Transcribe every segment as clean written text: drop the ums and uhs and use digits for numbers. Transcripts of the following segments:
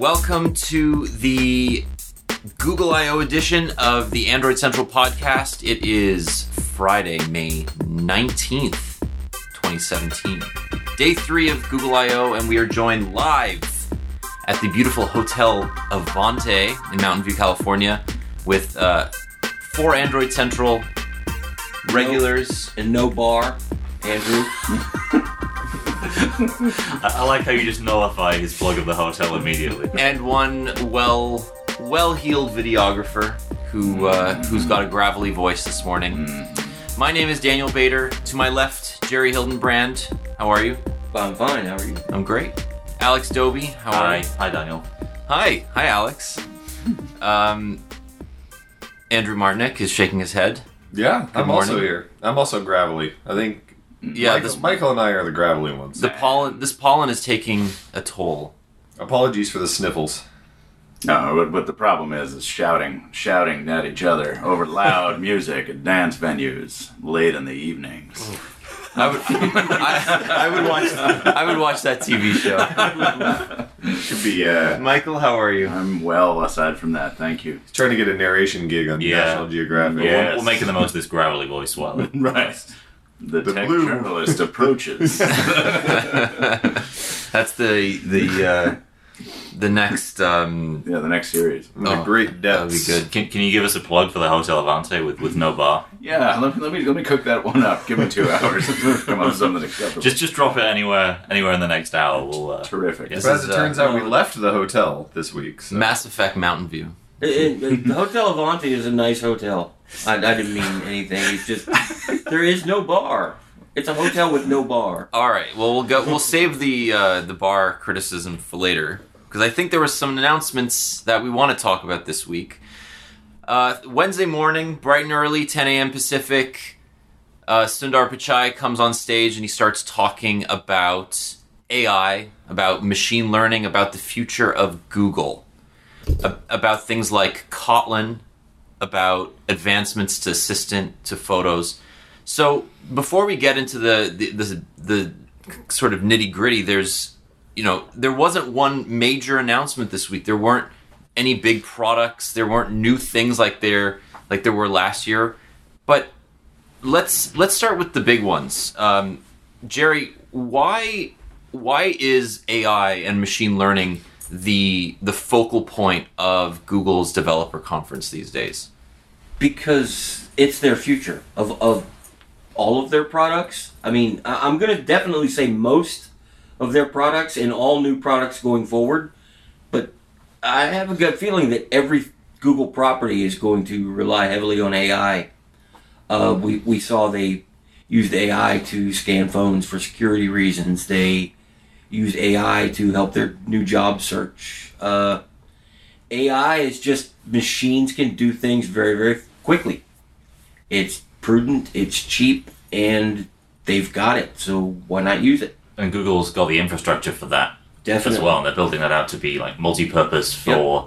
Welcome to the Google I.O. edition of the Android Central podcast. It is Friday, May 19th, 2017. Day 3 of Google I.O., and we are joined live at the beautiful Hotel Avante in Mountain View, California, with 4 Android Central regulars. And no bar, Andrew. I like how you just nullify his plug of the hotel immediately. And one well-heeled videographer who's got a gravelly voice this morning. My name is Daniel Bader. To my left, Jerry Hildenbrand. How are you? I'm fine, how are you? I'm great. Alex Doby. How are you? Hi, Daniel. Hi, Alex. Andrew Martinek is shaking his head. Yeah, I'm morning. also here. I'm also gravelly. I think Michael and I are the gravelly ones. This pollen is taking a toll. Apologies for the sniffles. No, but the problem is shouting at each other over loud music at dance venues late in the evenings. I would watch that TV show. Should be. Michael, how are you? I'm well. Aside from that, thank you. He's trying to get a narration gig on National Geographic. Yeah. We're making the most of this gravelly voice while it Right. The tech blue. journalist approaches. That's the next. The next series. The great That would be depths. good. Can you give us a plug for the Hotel Avante with no bar? Yeah, let me cook that one up. Give me 2 hours. Come up with something acceptable. Just drop it anywhere in the next hour. We'll Terrific. Yes. But as it turns out, we no. left the hotel this week. So. Mass Effect Mountain View. The Hotel Avante is a nice hotel. I didn't mean anything. It's just, there is no bar. It's a hotel with no bar. All right. Well, we'll save the bar criticism for later, because I think there were some announcements that we want to talk about this week. Wednesday morning, bright and early, 10 a.m. Pacific, Sundar Pichai comes on stage and he starts talking about AI, about machine learning, about the future of Google, about things like Kotlin, about advancements to Assistant, to Photos. So before we get into the sort of nitty-gritty, there wasn't one major announcement this week. There weren't any big products. There weren't new things like there were last year. But let's start with the big ones. Jerry, why is AI and machine learning the focal point of Google's developer conference these days? Because it's their future of all of their products. I mean, I'm going to definitely say most of their products and all new products going forward. But I have a gut feeling that every Google property is going to rely heavily on AI. We saw they used AI to scan phones for security reasons. They used AI to help their new job search. AI is just, machines can do things very, very quickly. It's prudent, it's cheap, and they've got it, so why not use it? And Google's got the infrastructure for that Definitely. as well, and they're building that out to be like multi-purpose for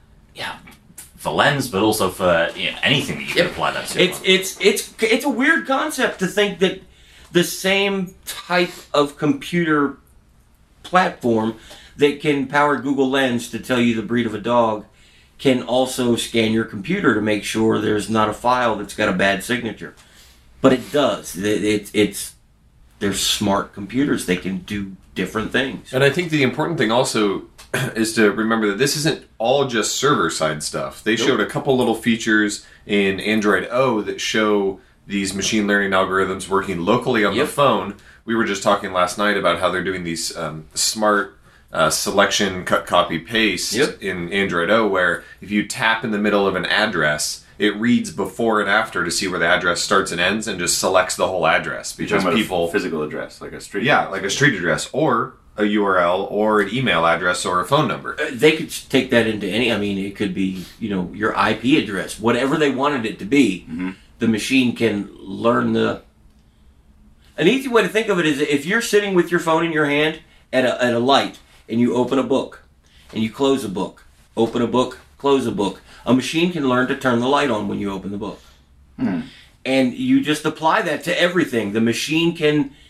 Lens, but also for anything that you can apply that to. It's a weird concept to think that the same type of computer platform that can power Google Lens to tell you the breed of a dog can also scan your computer to make sure there's not a file that's got a bad signature. But it does. They're smart computers. They can do different things. And I think the important thing also is to remember that this isn't all just server-side stuff. They showed a couple little features in Android O that show these machine learning algorithms working locally on the phone. We were just talking last night about how they're doing these smart selection, cut, copy, paste in Android O, where if you tap in the middle of an address, it reads before and after to see where the address starts and ends, and just selects the whole address because people physical address, like a street. Yeah, like a street address or a URL or an email address or a phone number. They could take that into any. I mean, it could be your IP address, whatever they wanted it to be. Mm-hmm. The machine can learn the. An easy way to think of it is if you're sitting with your phone in your hand at a light and you open a book and you close a book, open a book, close a book. A machine can learn to turn the light on when you open the book. And you just apply that to everything. The machine can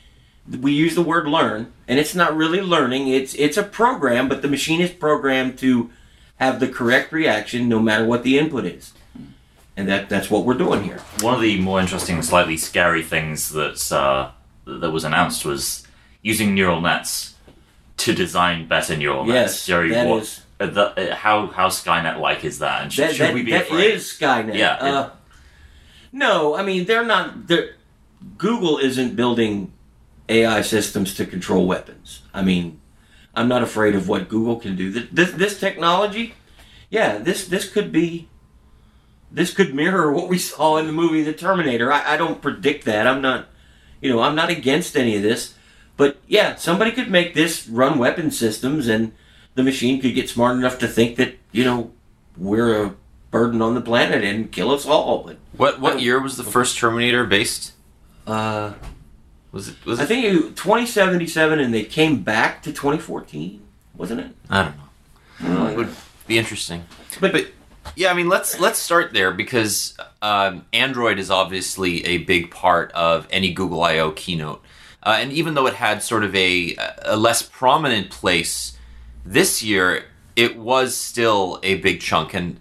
we use the word learn, and it's not really learning. It's a program, but the machine is programmed to have the correct reaction no matter what the input is. And that's what we're doing here. One of the more interesting, slightly scary things that was announced was using neural nets to design better neural nets. Yes, Jerry, that is... how Skynet-like is that? And should we be afraid? That is Skynet. Yeah. No, I mean, Google isn't building AI systems to control weapons. I mean, I'm not afraid of what Google can do. This technology, this could mirror what we saw in the movie The Terminator. I don't predict that. I'm not against any of this. But yeah, somebody could make this run weapon systems, and the machine could get smart enough to think that, we're a burden on the planet and kill us all. But What year was the first Terminator based? Was it? I think 2077, and they came back to 2014, wasn't it? I don't know. It would be interesting. But yeah, I mean, let's start there, because Android is obviously a big part of any Google I/O keynote, and even though it had sort of a less prominent place this year, it was still a big chunk. And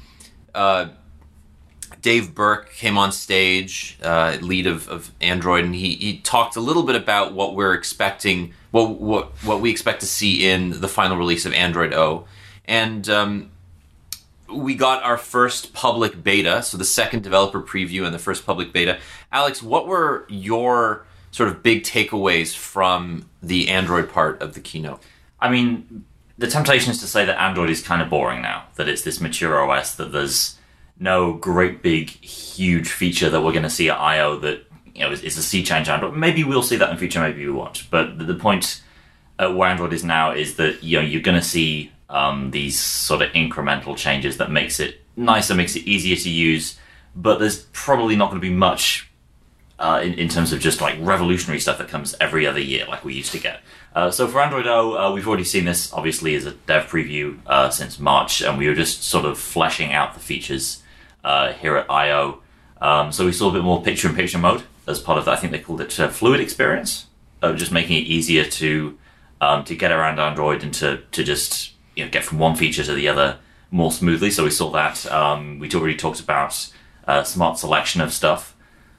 Dave Burke came on stage, lead of Android, and he talked a little bit about what we're expecting, what we expect to see in the final release of Android O. And we got our first public beta, so the second developer preview and the first public beta. Alex, what were your sort of big takeaways from the Android part of the keynote? I mean, the temptation is to say that Android is kind of boring now, that it's this mature OS, that there's no great big huge feature that we're going to see at I/O that is a sea change Android. Maybe we'll see that in the future, maybe we won't. But the point where Android is now is that you're going to see these sort of incremental changes that makes it nicer, makes it easier to use. But there's probably not going to be much in terms of just like revolutionary stuff that comes every other year like we used to get. So for Android O, we've already seen this obviously as a dev preview since March, and we were just sort of fleshing out the features here at I/O. So we saw a bit more picture-in-picture mode as part of that. I think they called it Fluid Experience, just making it easier to get around Android and to just get from one feature to the other more smoothly. So we saw that. We already talked about smart selection of stuff.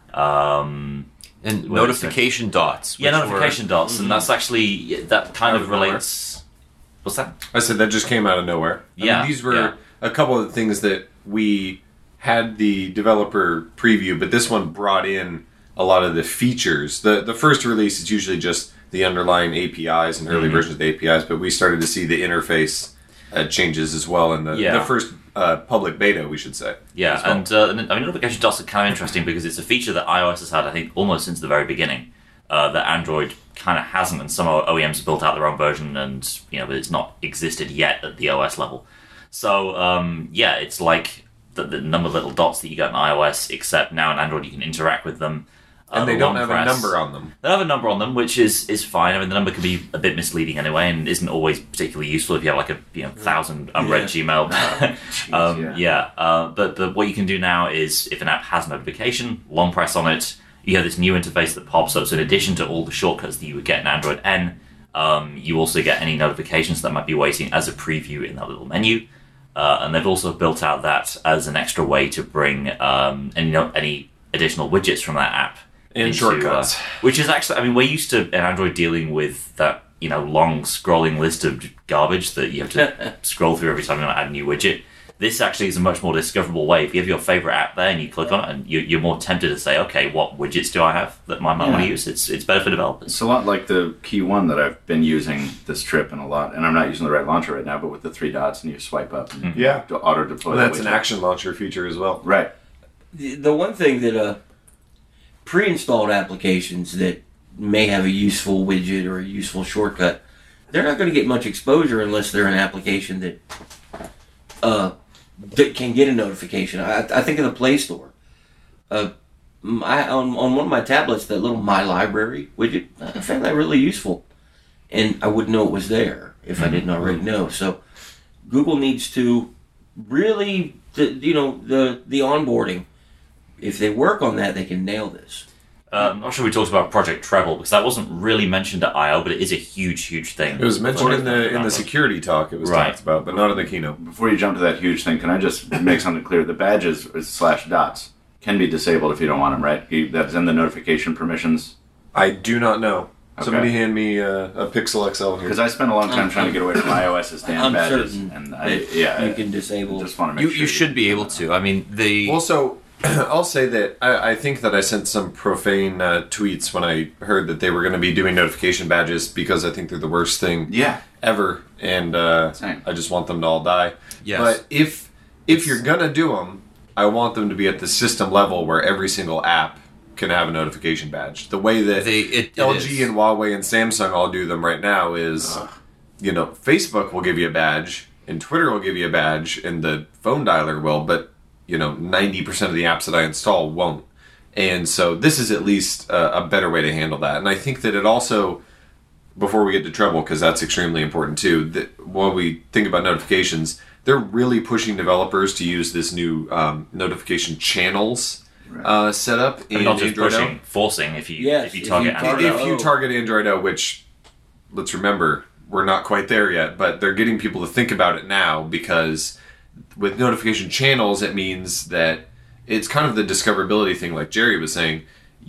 And notification dots. Yeah, notification dots. And that's actually, that kind of relates... What's that? I said that just came out of nowhere. I mean, these were a couple of the things that we had the developer preview, but this one brought in a lot of the features. The first release is usually just the underlying APIs and early versions of the APIs, but we started to see the interface changes as well in the first public beta, we should say. Yeah, well. And notification dots are kind of interesting because it's a feature that iOS has had, I think, almost since the very beginning, that Android kind of hasn't, and some OEMs have built out their own version, and but it's not existed yet at the OS level. So it's like the number of little dots that you get in iOS, except now in Android you can interact with them. And they don't have a number on them. They have a number on them, which is fine. I mean, the number can be a bit misleading anyway, and isn't always particularly useful if you have like a 1,000 unread Gmail. But what you can do now is, if an app has a notification, long press on it, you have this new interface that pops up. So in addition to all the shortcuts that you would get in Android N, you also get any notifications that might be waiting as a preview in that little menu. And they've also built out that as an extra way to bring any additional widgets from that app. And shortcuts. Which is actually, I mean, we're used to in Android dealing with that, long scrolling list of garbage that you have to scroll through every time you want to add a new widget. This actually is a much more discoverable way. If you have your favorite app there and you click on it, and you're more tempted to say, okay, what widgets do I have that I might want to use? It's better for developers. It's a lot like the Key One that I've been using this trip and a lot. And I'm not using the right launcher right now, but with the 3 dots and you swipe up and auto deploy. Well, that's an action launcher feature as well. Right. The one thing that pre-installed applications that may have a useful widget or a useful shortcut, they're not going to get much exposure unless they're an application that can get a notification. I think of the Play Store. On one of my tablets, that little My Library widget, I found that really useful. And I wouldn't know it was there if I didn't already know. So Google needs to really, the onboarding, if they work on that, they can nail this. I'm not sure we talked about Project Treble because that wasn't really mentioned at I/O, but it is a huge thing. It was mentioned in the security talk. It was talked about, but not in the keynote. Before you jump to that huge thing, can I just make something clear? The badges / dots can be disabled if you don't want them, right? That's in the notification permissions. I do not know. Okay. Somebody hand me a Pixel XL here. Because I spent a long time trying to get away from iOS's damn badges, certain and you can disable. Just want to make sure You should be able to. I mean, Also, I'll say that I think that I sent some profane tweets when I heard that they were going to be doing notification badges because I think they're the worst thing ever, and I just want them to all die. Yes. But if you're going to do them, I want them to be at the system level where every single app can have a notification badge. The way that LG and Huawei and Samsung all do them right now is, Facebook will give you a badge, and Twitter will give you a badge, and the phone dialer will, but 90% of the apps that I install won't. And so this is at least a better way to handle that. And I think that it also, before we get to Treble, because that's extremely important too, that while we think about notifications, they're really pushing developers to use this new notification channels setup in not just Android pushing, forcing if you target Android. If you target Android O, which, let's remember, we're not quite there yet, but they're getting people to think about it now because with notification channels, it means that it's kind of the discoverability thing, like Jerry was saying.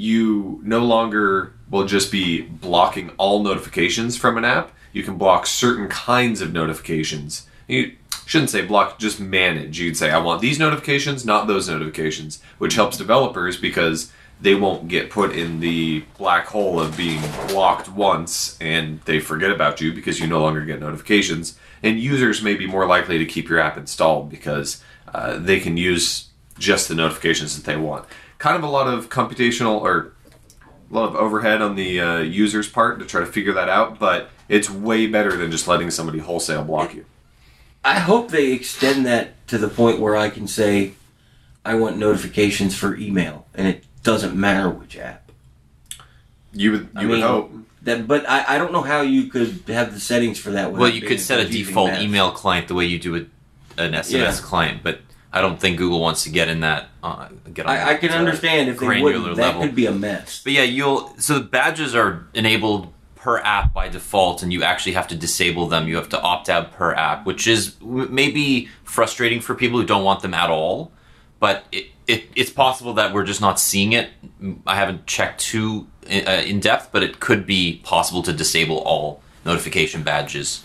You no longer will just be blocking all notifications from an app. You can block certain kinds of notifications. You shouldn't say block, just manage. You'd say, I want these notifications, not those notifications, which helps developers because they won't get put in the black hole of being blocked once and they forget about you because you no longer get notifications. And users may be more likely to keep your app installed because they can use just the notifications that they want. Kind of a lot of computational or a lot of overhead on the user's part to try to figure that out, but it's way better than just letting somebody wholesale block you. I hope they extend that to the point where I can say, I want notifications for email, and it doesn't matter which app. You would hope. But I don't know how you could have the settings for that. Well, you could set a default email client the way you do an SMS client, but I don't think Google wants to get in that. I can understand if they wouldn't. That could be a mess. But yeah, so the badges are enabled per app by default, and you actually have to disable them. You have to opt out per app, which is maybe frustrating for people who don't want them at all. But it's possible that we're just not seeing it. I haven't checked too in depth, but it could be possible to disable all notification badges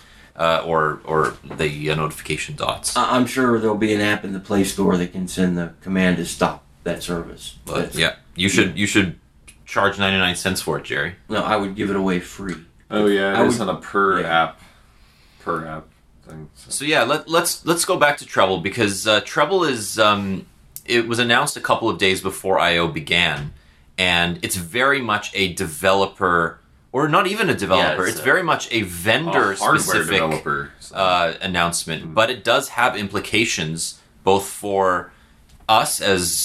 or the notification dots. I'm sure there'll be an app in the Play Store that can send the command to stop that service. But yeah, you should charge 99 cents for it, Jerry. No, I would give it away free. Oh yeah, it's on a per app thing. So yeah, let's go back to Treble because Treble is it was announced a couple of days before I/O began, and it's very much a developer, or not even a developer. It's very much a vendor-specific announcement, but it does have implications both for us as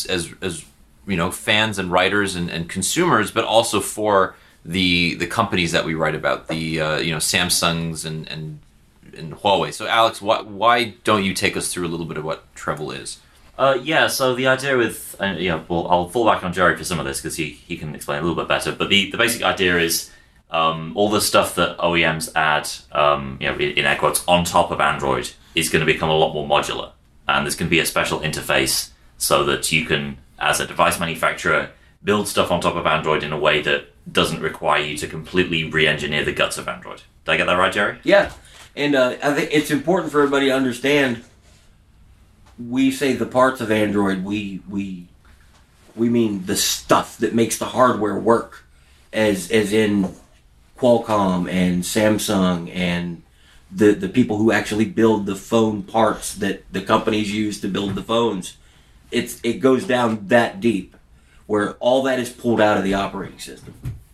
fans and writers and consumers, but also for the companies that we write about, the Samsungs and Huawei. So Alex, why don't you take us through a little bit of what Treble is? So the idea with I'll fall back on Jerry for some of this because he can explain a little bit better. But the basic idea is all the stuff that OEMs add, in air quotes, on top of Android is going to become a lot more modular, and there's going to be a special interface so that you can, as a device manufacturer, build stuff on top of Android in a way that doesn't require you to completely re-engineer the guts of Android. Did I get that right, Jerry? Yeah, and I think it's important for everybody to understand. We say the parts of Android, we mean the stuff that makes the hardware work, as in Qualcomm and Samsung and the people who actually build the phone parts that the companies use to build the phones. It goes down that deep, where all that is pulled out of the operating system.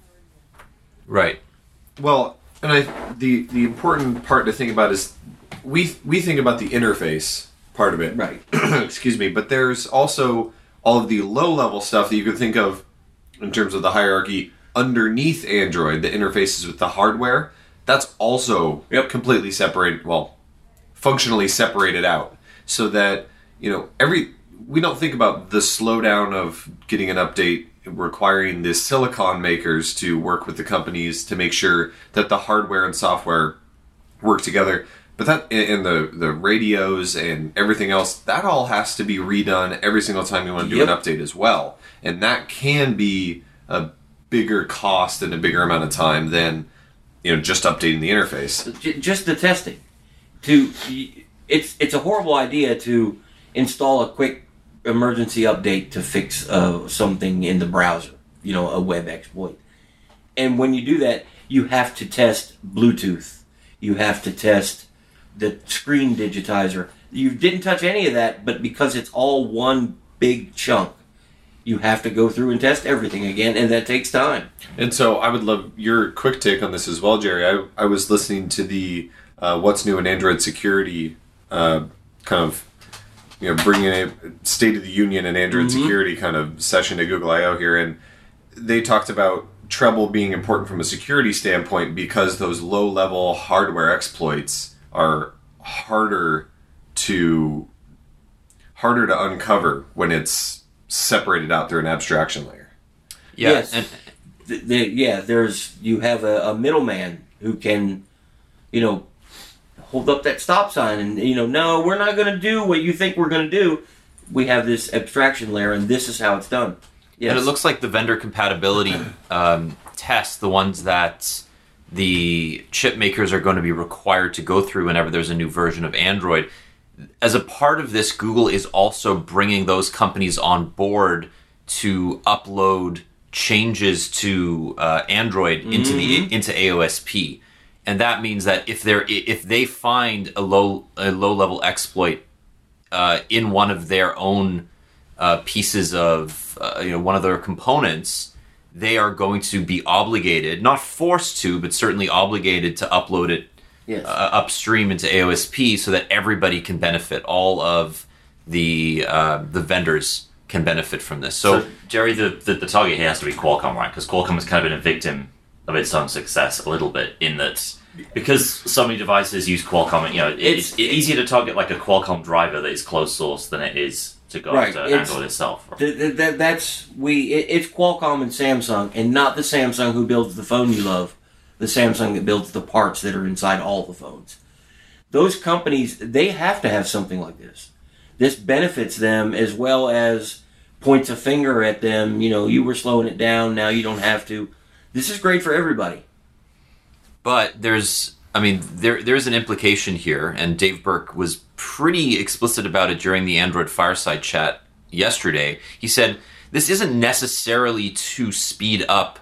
Right. Well, and the important part to think about is we think about the interface part of it. Right. Excuse me. But there's also all of the low-level stuff that you could think of in terms of the hierarchy underneath Android, the interfaces with the hardware. That's also completely separated, functionally separated out. So that, we don't think about the slowdown of getting an update requiring the silicon makers to work with the companies to make sure that the hardware and software work together. But that, and the radios and everything else, that all has to be redone every single time you want to do an update as well. And that can be a bigger cost and a bigger amount of time than, just updating the interface. Just the testing. It's a horrible idea to install a quick emergency update to fix something in the browser, a web exploit. And when you do that, you have to test Bluetooth. You have to test the screen digitizer. You didn't touch any of that, but because it's all one big chunk, you have to go through and test everything again, and that takes time. And so I would love your quick take on this as well, Jerry. I was listening to the What's New in Android Security kind of, bringing a State of the Union and Android security kind of session at Google I/O here, and they talked about Treble being important from a security standpoint because those low-level hardware exploits are harder to uncover when it's separated out through an abstraction layer. Yeah, yes. and You have a middleman who can, hold up that stop sign and, no, we're not going to do what you think we're going to do. We have this abstraction layer, and this is how it's done. Yes. And it looks like the vendor compatibility tests, the ones that the chip makers are going to be required to go through whenever there's a new version of Android. As a part of this, Google is also bringing those companies on board to upload changes to Android into AOSP, and that means that if they find a low level exploit in one of their own pieces of one of their components, they are going to be obligated, not forced to, but certainly obligated to upload it upstream into AOSP so that everybody can benefit. All of the vendors can benefit from this. So Jerry, the target here has to be Qualcomm, right? Because Qualcomm has kind of been a victim of its own success a little bit in that because so many devices use Qualcomm. It's easier to target like a Qualcomm driver that is closed source than it is to go after Android itself. It's Qualcomm and Samsung, and not the Samsung who builds the phone you love. The Samsung that builds the parts that are inside all the phones. Those companies, they have to have something like this. This benefits them as well as points a finger at them. You were slowing it down, now you don't have to. This is great for everybody. But there's an implication here, and Dave Burke was pretty explicit about it during the Android Fireside Chat yesterday. He said, this isn't necessarily to speed up.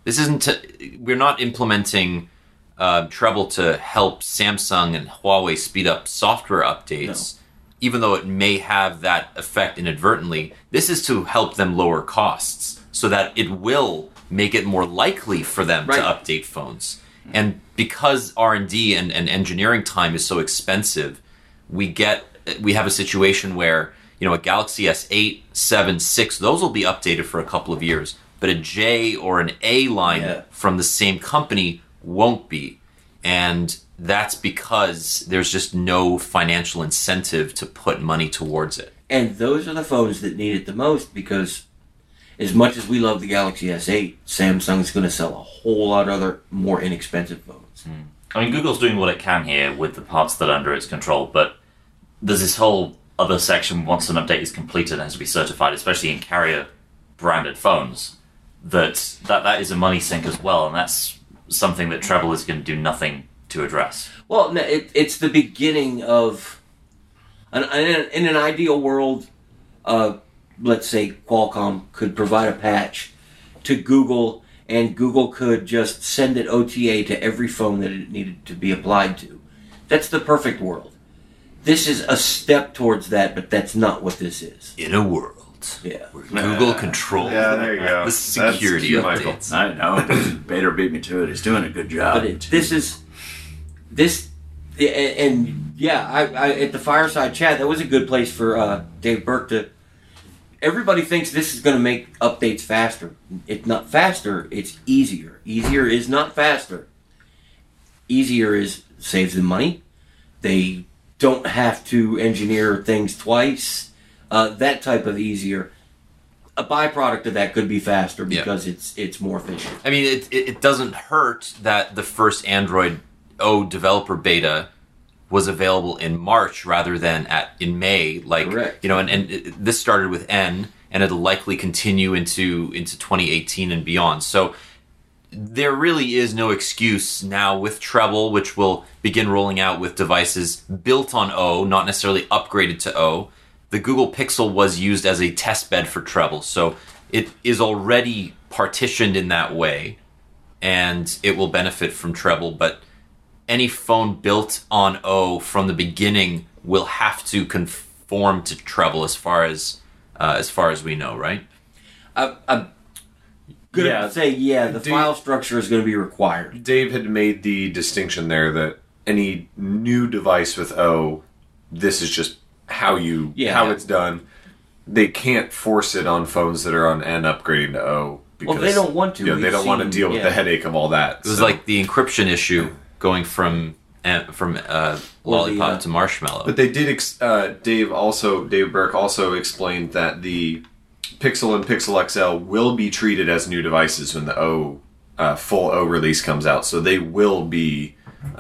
We're not implementing Treble to help Samsung and Huawei speed up software updates, even though it may have that effect inadvertently. This is to help them lower costs so that it will make it more likely for them to update phones. And because R&D and engineering time is so expensive, we have a situation where a Galaxy S8, 7, 6, those will be updated for a couple of years. But a J or an A line from the same company won't be. And that's because there's just no financial incentive to put money towards it. And those are the phones that need it the most, because as much as we love the Galaxy S8, Samsung's going to sell a whole lot of other more inexpensive phones. I mean, Google's doing what it can here with the parts that are under its control, but there's this whole other section once an update is completed and has to be certified, especially in carrier-branded phones. That is a money sink as well, and that's something that Treble is going to do nothing to address. Well, it's the beginning of... in an ideal world, let's say Qualcomm could provide a patch to Google, and Google could just send it OTA to every phone that it needed to be applied to. That's the perfect world. This is a step towards that, but that's not what this is. In a world. Yeah. Where Google controls there you go. the security updates. I know. Bader beat me to it. He's doing a good job. But I at the Fireside Chat, that was a good place for Dave Burke to... Everybody thinks this is going to make updates faster. It's not faster, it's easier. Easier is not faster. Easier is saves them money. They don't have to engineer things twice. That type of easier. a byproduct of that could be faster Yeah. because it's more efficient. I mean, it doesn't hurt that the first Android O developer beta was available in March rather than in May. Like, Correct. you know, this started with N, and it'll likely continue into 2018 and beyond. So there really is no excuse now with Treble, which will begin rolling out with devices built on O, not necessarily upgraded to O. The Google Pixel was used as a test bed for Treble, so it is already partitioned in that way, and it will benefit from Treble, but any phone built on O from the beginning will have to conform to Treble as far as we know, right? I'm gonna Yeah. say, the Do- file structure is going to be required. Dave had made the distinction there that any new device with O, this is just how it's done. They can't force it on phones that are on N upgrading to O. Because, Well, they don't want to. Yeah, they We've don't want to seen- deal with yeah. the headache of all that. It was like the encryption issue going from Lollipop to Marshmallow. But they did. Dave Burke also explained that the Pixel and Pixel XL will be treated as new devices when the full O release comes out. So they will be,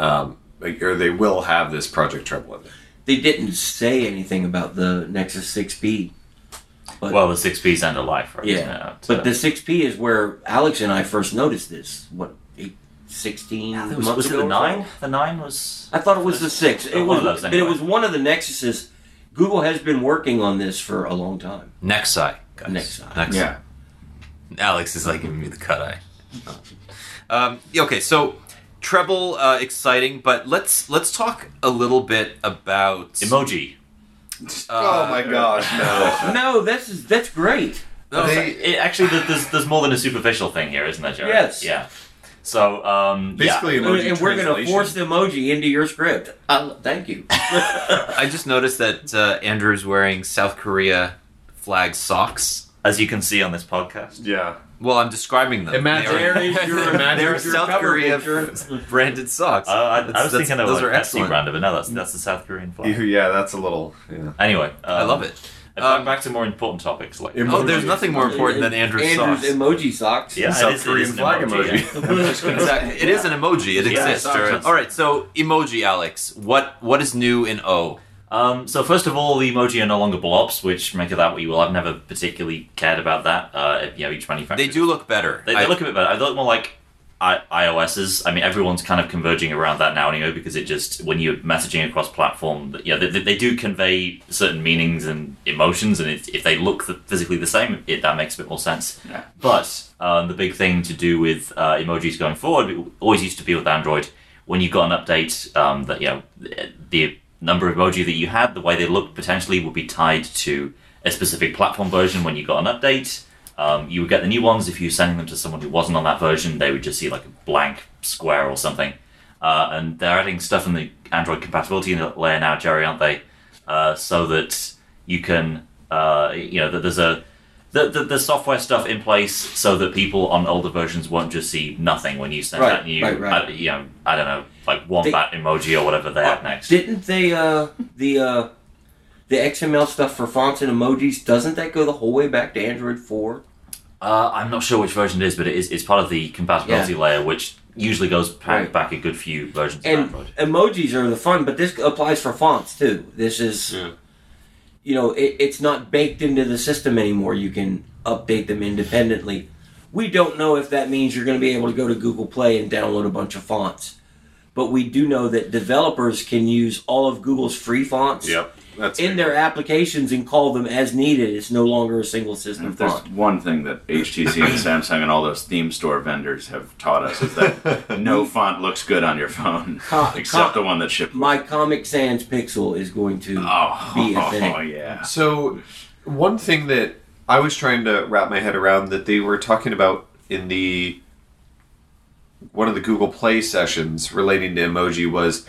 or they will have this Project Treble in there. They didn't say anything about the Nexus 6P. But, Well, the 6P's end of life, right? isn't yeah, it? but the 6P is where Alex and I first noticed this. What, 16 was months it ago? the or 9? so? The 9 was. I thought it was the 6. It One was, of those, but anyway. it was one of the Nexuses. Google has been working on this for a long time. Nexi, guys. Nexi. Yeah. Alex is like giving me the cut eye. Okay, so Treble, exciting, but let's talk a little bit about Emoji. Oh my gosh, no. No, that's great. No, Actually, there's more than a superficial thing here, isn't there, Jerry? Yes. Yeah. So, Basically, yeah. emoji And we're going to translation. force the emoji into your script. Thank you. I just noticed that Andrew's wearing South Korea flag socks. As you can see on this podcast. Yeah. Well, I'm describing them. Imagine- They are- There is your, They're there's your South cover Korea picture. branded socks. I was thinking of those like are Pepsi excellent. brand, but no, that's the South Korean flag. Yeah, that's a little. Yeah. Anyway, I love it. Back to more important topics like Oh, there's nothing more important than Andrew's socks. emoji socks. yeah, South it is Korean an flag emoji. yeah. Exactly. It is an emoji. It Yeah, exists. it's- All right. So emoji, Alex. What is new in O? So first of all, the emoji are no longer blobs, which make of that what you will. I've never particularly cared about that. Each manufacturer. They do look better. They look a bit better. They look more like iOS's. I mean, everyone's kind of converging around that now anyway, because it just, when you're messaging across platform, they do convey certain meanings and emotions, and if they look physically the same, that makes a bit more sense. Yeah. But the big thing to do with emojis going forward, it always used to be with Android, when you got an update, the number of emoji that you had, the way they looked potentially would be tied to a specific platform version. When you got an update, you would get the new ones. If you were sending them to someone who wasn't on that version, they would just see like a blank square or something. And they're adding stuff in the Android compatibility layer now, Jerry, aren't they? So that you can, that there's the software stuff in place so that people on older versions won't just see nothing when you send Right, that new, right. I don't know, like wombat emoji or whatever they have next. Didn't they, the XML stuff for fonts and emojis, doesn't that go the whole way back to Android 4? I'm not sure which version it is, but it's part of the compatibility Yeah. layer, which usually goes Right. back a good few versions of And Android. emojis are the fun, but this applies for fonts too. This is, it's not baked into the system anymore. You can update them independently. We don't know if that means you're going to be able to go to Google Play and download a bunch of fonts. But we do know that developers can use all of Google's free fonts That's in their applications and call them as needed. It's no longer a single system If there's font. one thing that HTC and Samsung and all those theme store vendors have taught us is that no font looks good on your phone, except the one that shipped. My Comic Sans Pixel is going to be a thing. Oh yeah. So, one thing that I was trying to wrap my head around that they were talking about in one of the Google Play sessions relating to emoji was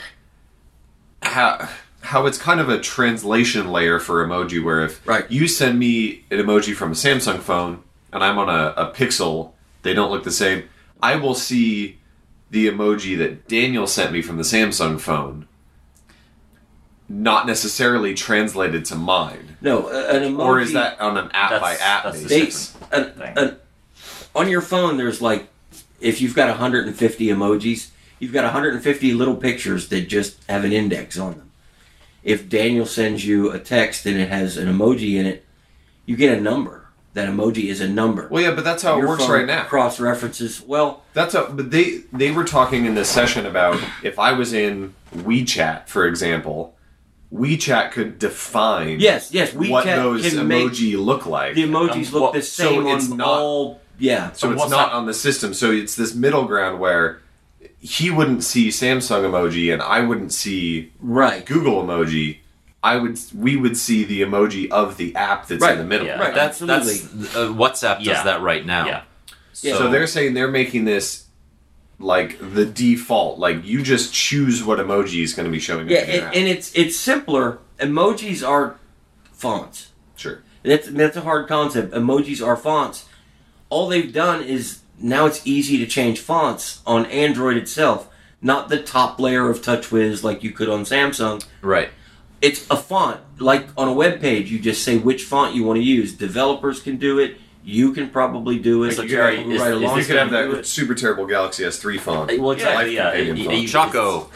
how it's kind of a translation layer for emoji, where if Right. you send me an emoji from a Samsung phone and I'm on a Pixel, they don't look the same. I will see the emoji that Daniel sent me from the Samsung phone not necessarily translated to mine. No, an emoji. Or is that on an app by app that's the basis? thing. On your phone, there's like, if you've got 150 emojis, you've got 150 little pictures that just have an index on them. If Daniel sends you a text and it has an emoji in it, you get a number. That emoji is a number. Well, yeah, but that's how it Your works phone right now. Cross references. Well, But they were talking in this session about if I was in WeChat, for example, WeChat could define yes, WeChat what those can make emoji look like. the emojis look the so same it's on not- all. Yeah. So it's what's not that? on the system. So it's this middle ground where he wouldn't see Samsung emoji and I wouldn't see Right. Google emoji. We would see the emoji of the app that's Right. in the middle. Yeah. Right. Absolutely. That's WhatsApp does Yeah. that right now. Yeah. Yeah. So they're saying they're making this like the default. Like you just choose what emoji is going to be showing up. Yeah, in your app. and it's simpler. Emojis are fonts. Sure. That's a hard concept. Emojis are fonts. All they've done is now it's easy to change fonts on Android itself, not the top layer of TouchWiz like you could on Samsung. Right. It's a font. Like on a web page, you just say which font you want to use. Developers can do it. You can probably do it. So, You Jerry, can is- write is along You this could have can do that it. super terrible Galaxy S3 font. Well, exactly. Yeah. Life companion Choco.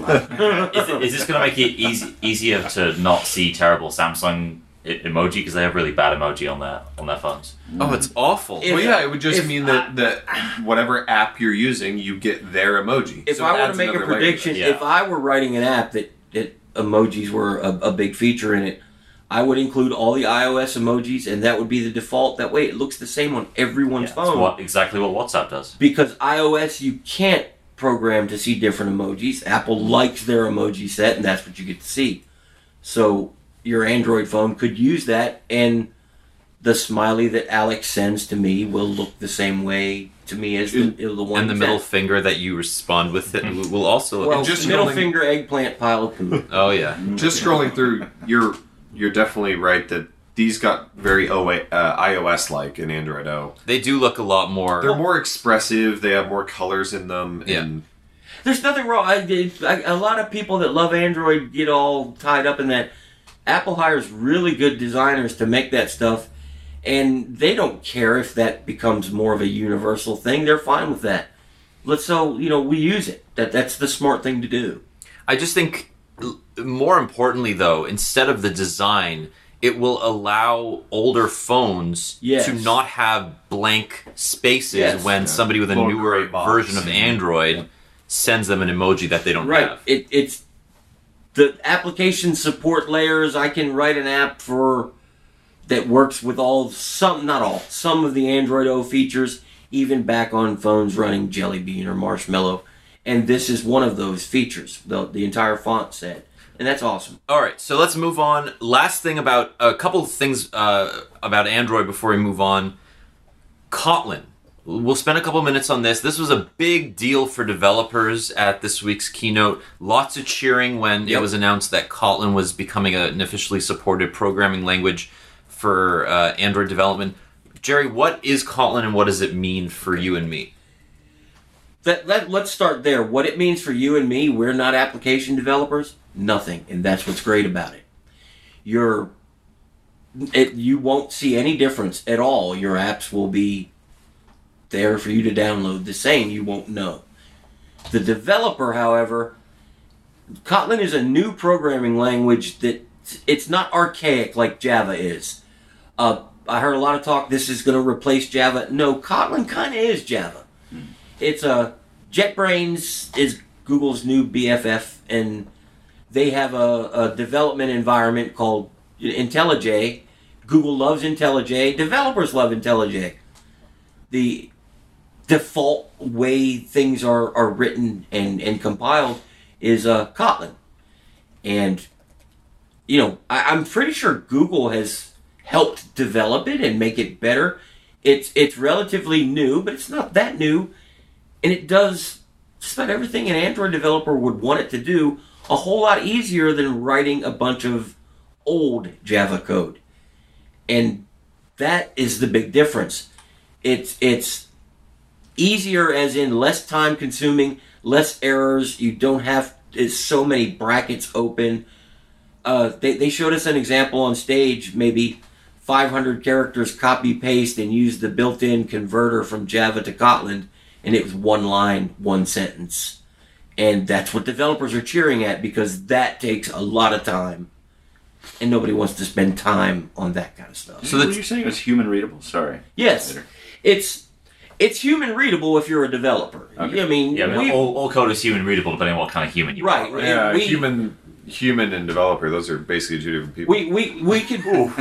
Is this going to make it easier to not see terrible Samsung emoji because they have really bad emoji on their phones? Oh, it's awful. If- Well, yeah, it would just if mean that whatever app you're using, you get their emoji. If So it I were to adds make a another layer to prediction, it. Yeah. if I were writing an app that emojis were a big feature in it, I would include all the iOS emojis, and that would be the default. That way, it looks the same on everyone's Yeah, that's phone. exactly what WhatsApp does. Because iOS, you can't program to see different emojis. Apple likes their emoji set, and that's what you get to see. So your Android phone could use that, and the smiley that Alex sends to me will look the same way to me as the one. And the he middle sent. finger that you respond with it will also. Well, just middle scrolling- finger eggplant pile of poo. Oh yeah. Just scrolling through, you're definitely right that these got very iOS-like in Android O. They do look a lot more. They're more expressive. They have more colors in them. Yeah. And There's nothing wrong. A lot of people that love Android get all tied up in that. Apple hires really good designers to make that stuff, and they don't care if that becomes more of a universal thing. They're fine with that. We use it. That's the smart thing to do. I just think, more importantly, though, instead of the design, it will allow older phones Yes. to not have blank spaces Yes. when Yeah. somebody with a Little newer gray box. version of Android sends them an emoji that they don't Right. have. It's the application support layers. I can write an app that works with some of the Android O features, even back on phones running Jelly Bean or Marshmallow. And this is one of those features, the entire font set. And that's awesome. All right, so let's move on. Last thing about a couple of things about Android before we move on. Kotlin. We'll spend a couple minutes on this. This was a big deal for developers at this week's keynote. Lots of cheering when it was announced that Kotlin was becoming an officially supported programming language for Android development. Jerry, what is Kotlin and what does it mean for you and me? Let's start there. What it means for you and me, we're not application developers. Nothing. And that's what's great about it. You won't see any difference at all. Your apps will be there for you to download the same. You won't know. The developer, however, Kotlin is a new programming language that it's not archaic like Java is. I heard a lot of talk, this is going to replace Java. No, Kotlin kind of is Java. It's JetBrains is Google's new BFF, and they have a development environment called IntelliJ. Google loves IntelliJ. Developers love IntelliJ. The default way things are written and compiled is Kotlin. And, I'm pretty sure Google has helped develop it and make it better. It's relatively new, but it's not that new. And it does just about everything an Android developer would want it to do a whole lot easier than writing a bunch of old Java code. And that is the big difference. It's easier as in less time consuming, less errors. You don't have so many brackets open. They showed us an example on stage, maybe 500 characters copy paste and use the built-in converter from Java to Kotlin, and it was one line, one sentence. And that's what developers are cheering at, because that takes a lot of time. And nobody wants to spend time on that kind of stuff. So what you're saying is human readable? Sorry. Yes. It's human readable if you're a developer. Okay. I mean, all code is human readable depending on what kind of human you right. are. Yeah, human and developer, those are basically two different people. We could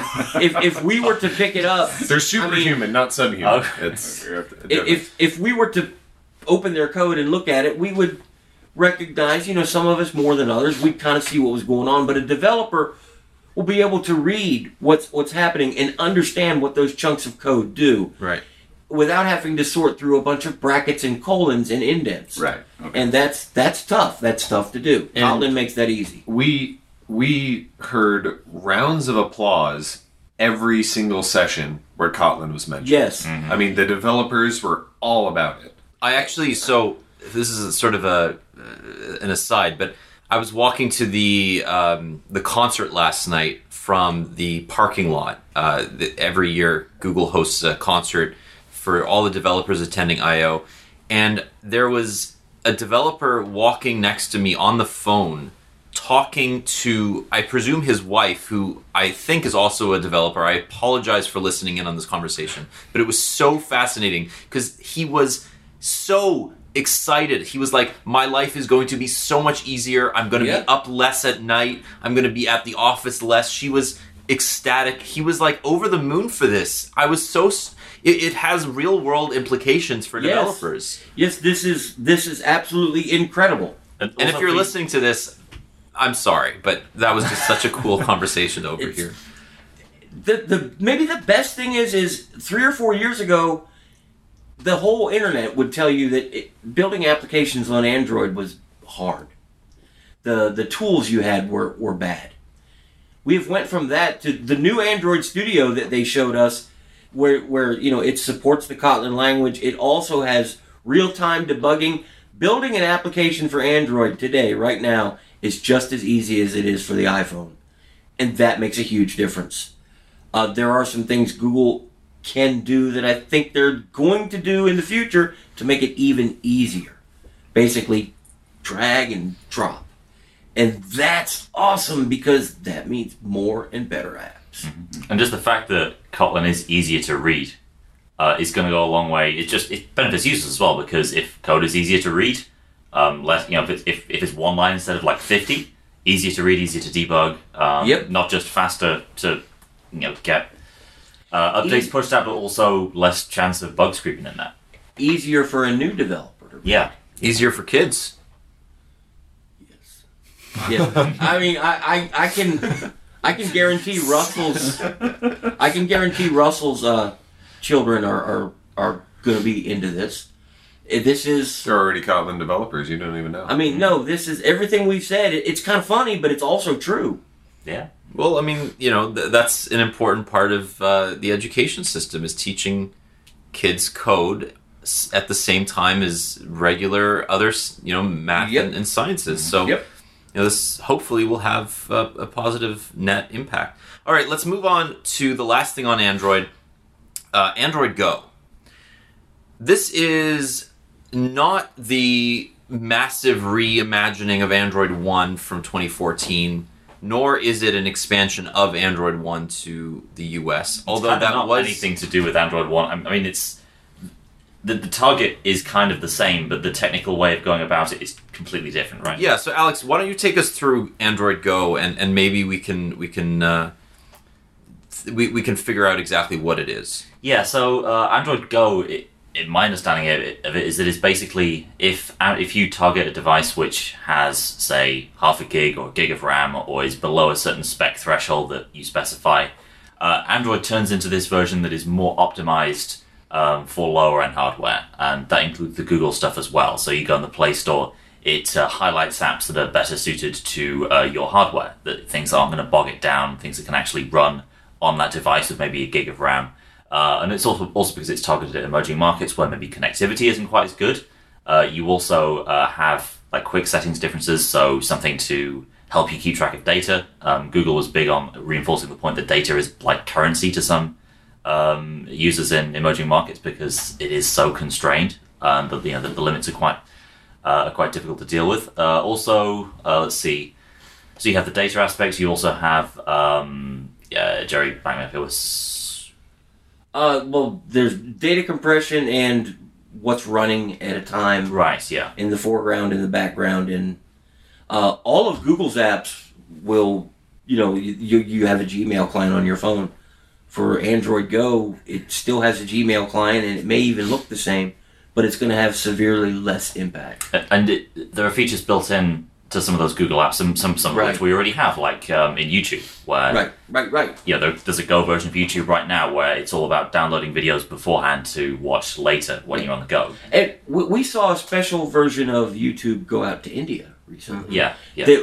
if we were to pick it up, They're superhuman, not subhuman. Okay. It's if we were to open their code and look at it, we would recognize, some of us more than others. We'd kind of see what was going on, but a developer will be able to read what's happening and understand what those chunks of code do, Right. without having to sort through a bunch of brackets and colons and indents. Right. Okay. And that's tough. That's tough to do. And Kotlin makes that easy. we heard rounds of applause every single session where Kotlin was mentioned. Yes. I mean, the developers were all about it. I actually, so this is sort of an aside, but I was walking to the concert last night from the parking lot. Every year, Google hosts a concert for all the developers attending I/O, and there was a developer walking next to me on the phone, talking to, I presume, his wife, who I think is also a developer. I apologize for listening in on this conversation, but it was so fascinating because he was so excited. He was like, my life is going to be so much easier. I'm going to be up less at night. I'm going to be at the office less. She was ecstatic. He was like over the moon for this. I was so... It has real world implications for developers. Yes, this is absolutely incredible. And if you're listening to this, I'm sorry, but that was just such a cool conversation over here. Maybe the best thing is 3 or 4 years ago, the whole internet would tell you that building applications on Android was hard. The tools you had were bad. We've went from that to the new Android Studio that they showed us, where it supports the Kotlin language. It also has real-time debugging. Building an application for Android today, right now, is just as easy as it is for the iPhone. And that makes a huge difference. There are some things Google can do that I think they're going to do in the future to make it even easier. Basically, drag and drop. And that's awesome because that means more and better apps. Mm-hmm. And just the fact that Kotlin is easier to read is going to go a long way. It benefits users as well, because if code is easier to read, less, if it's one line instead of like 50, easier to read, easier to debug. Not just faster to get updates pushed out, but also less chance of bug scraping in that. Easier for a new developer to read. Yeah. Easier for kids. Yes. I mean, I can guarantee Russell's children are going to be into this. This is... They're already Kotlin developers. You don't even know. I mean, no, this is everything we've said. It's kind of funny, but it's also true. Yeah. Well, I mean, that's an important part of the education system, is teaching kids code at the same time as regular other, math and sciences. So, this hopefully will have a positive net impact. All right, let's move on to the last thing on Android, Android Go. This is not the massive reimagining of Android 1 from 2014, nor is it an expansion of Android 1 to the US. Although that that was anything to do with Android 1. I mean, it's the target is kind of the same, but the technical way of going about it is completely different, right? Yeah. So, Alex, why don't you take us through Android Go, and maybe we can figure out exactly what it is. Yeah. So Android Go, my understanding of it is that it's basically if you target a device which has, say, half a gig or a gig of RAM, or is below a certain spec threshold that you specify, Android turns into this version that is more optimized for lower end hardware, and that includes the Google stuff as well. So you go on the Play Store, it highlights apps that are better suited to your hardware, that things aren't going to bog it down, things that can actually run on that device with maybe a gig of RAM. And it's also because it's targeted at emerging markets where maybe connectivity isn't quite as good. You also have like quick settings differences, so something to help you keep track of data. Google was big on reinforcing the point that data is like currency to some users in emerging markets because it is so constrained that the limits are quite difficult to deal with. Also, let's see. So you have the data aspects. You also have Jerry, bang me if it was. Well, there's data compression and what's running at a time. Right. Yeah. In the foreground, in the background, and all of Google's apps will, you have a Gmail client on your phone. For Android Go, it still has a Gmail client, and it may even look the same, but it's going to have severely less impact. And there are features built in to some of those Google apps, some of Right. which we already have, like in YouTube, where Right. yeah, there's a Go version of YouTube right now where it's all about downloading videos beforehand to watch later when you're on the go. And we saw a special version of YouTube go out to India recently. Yeah.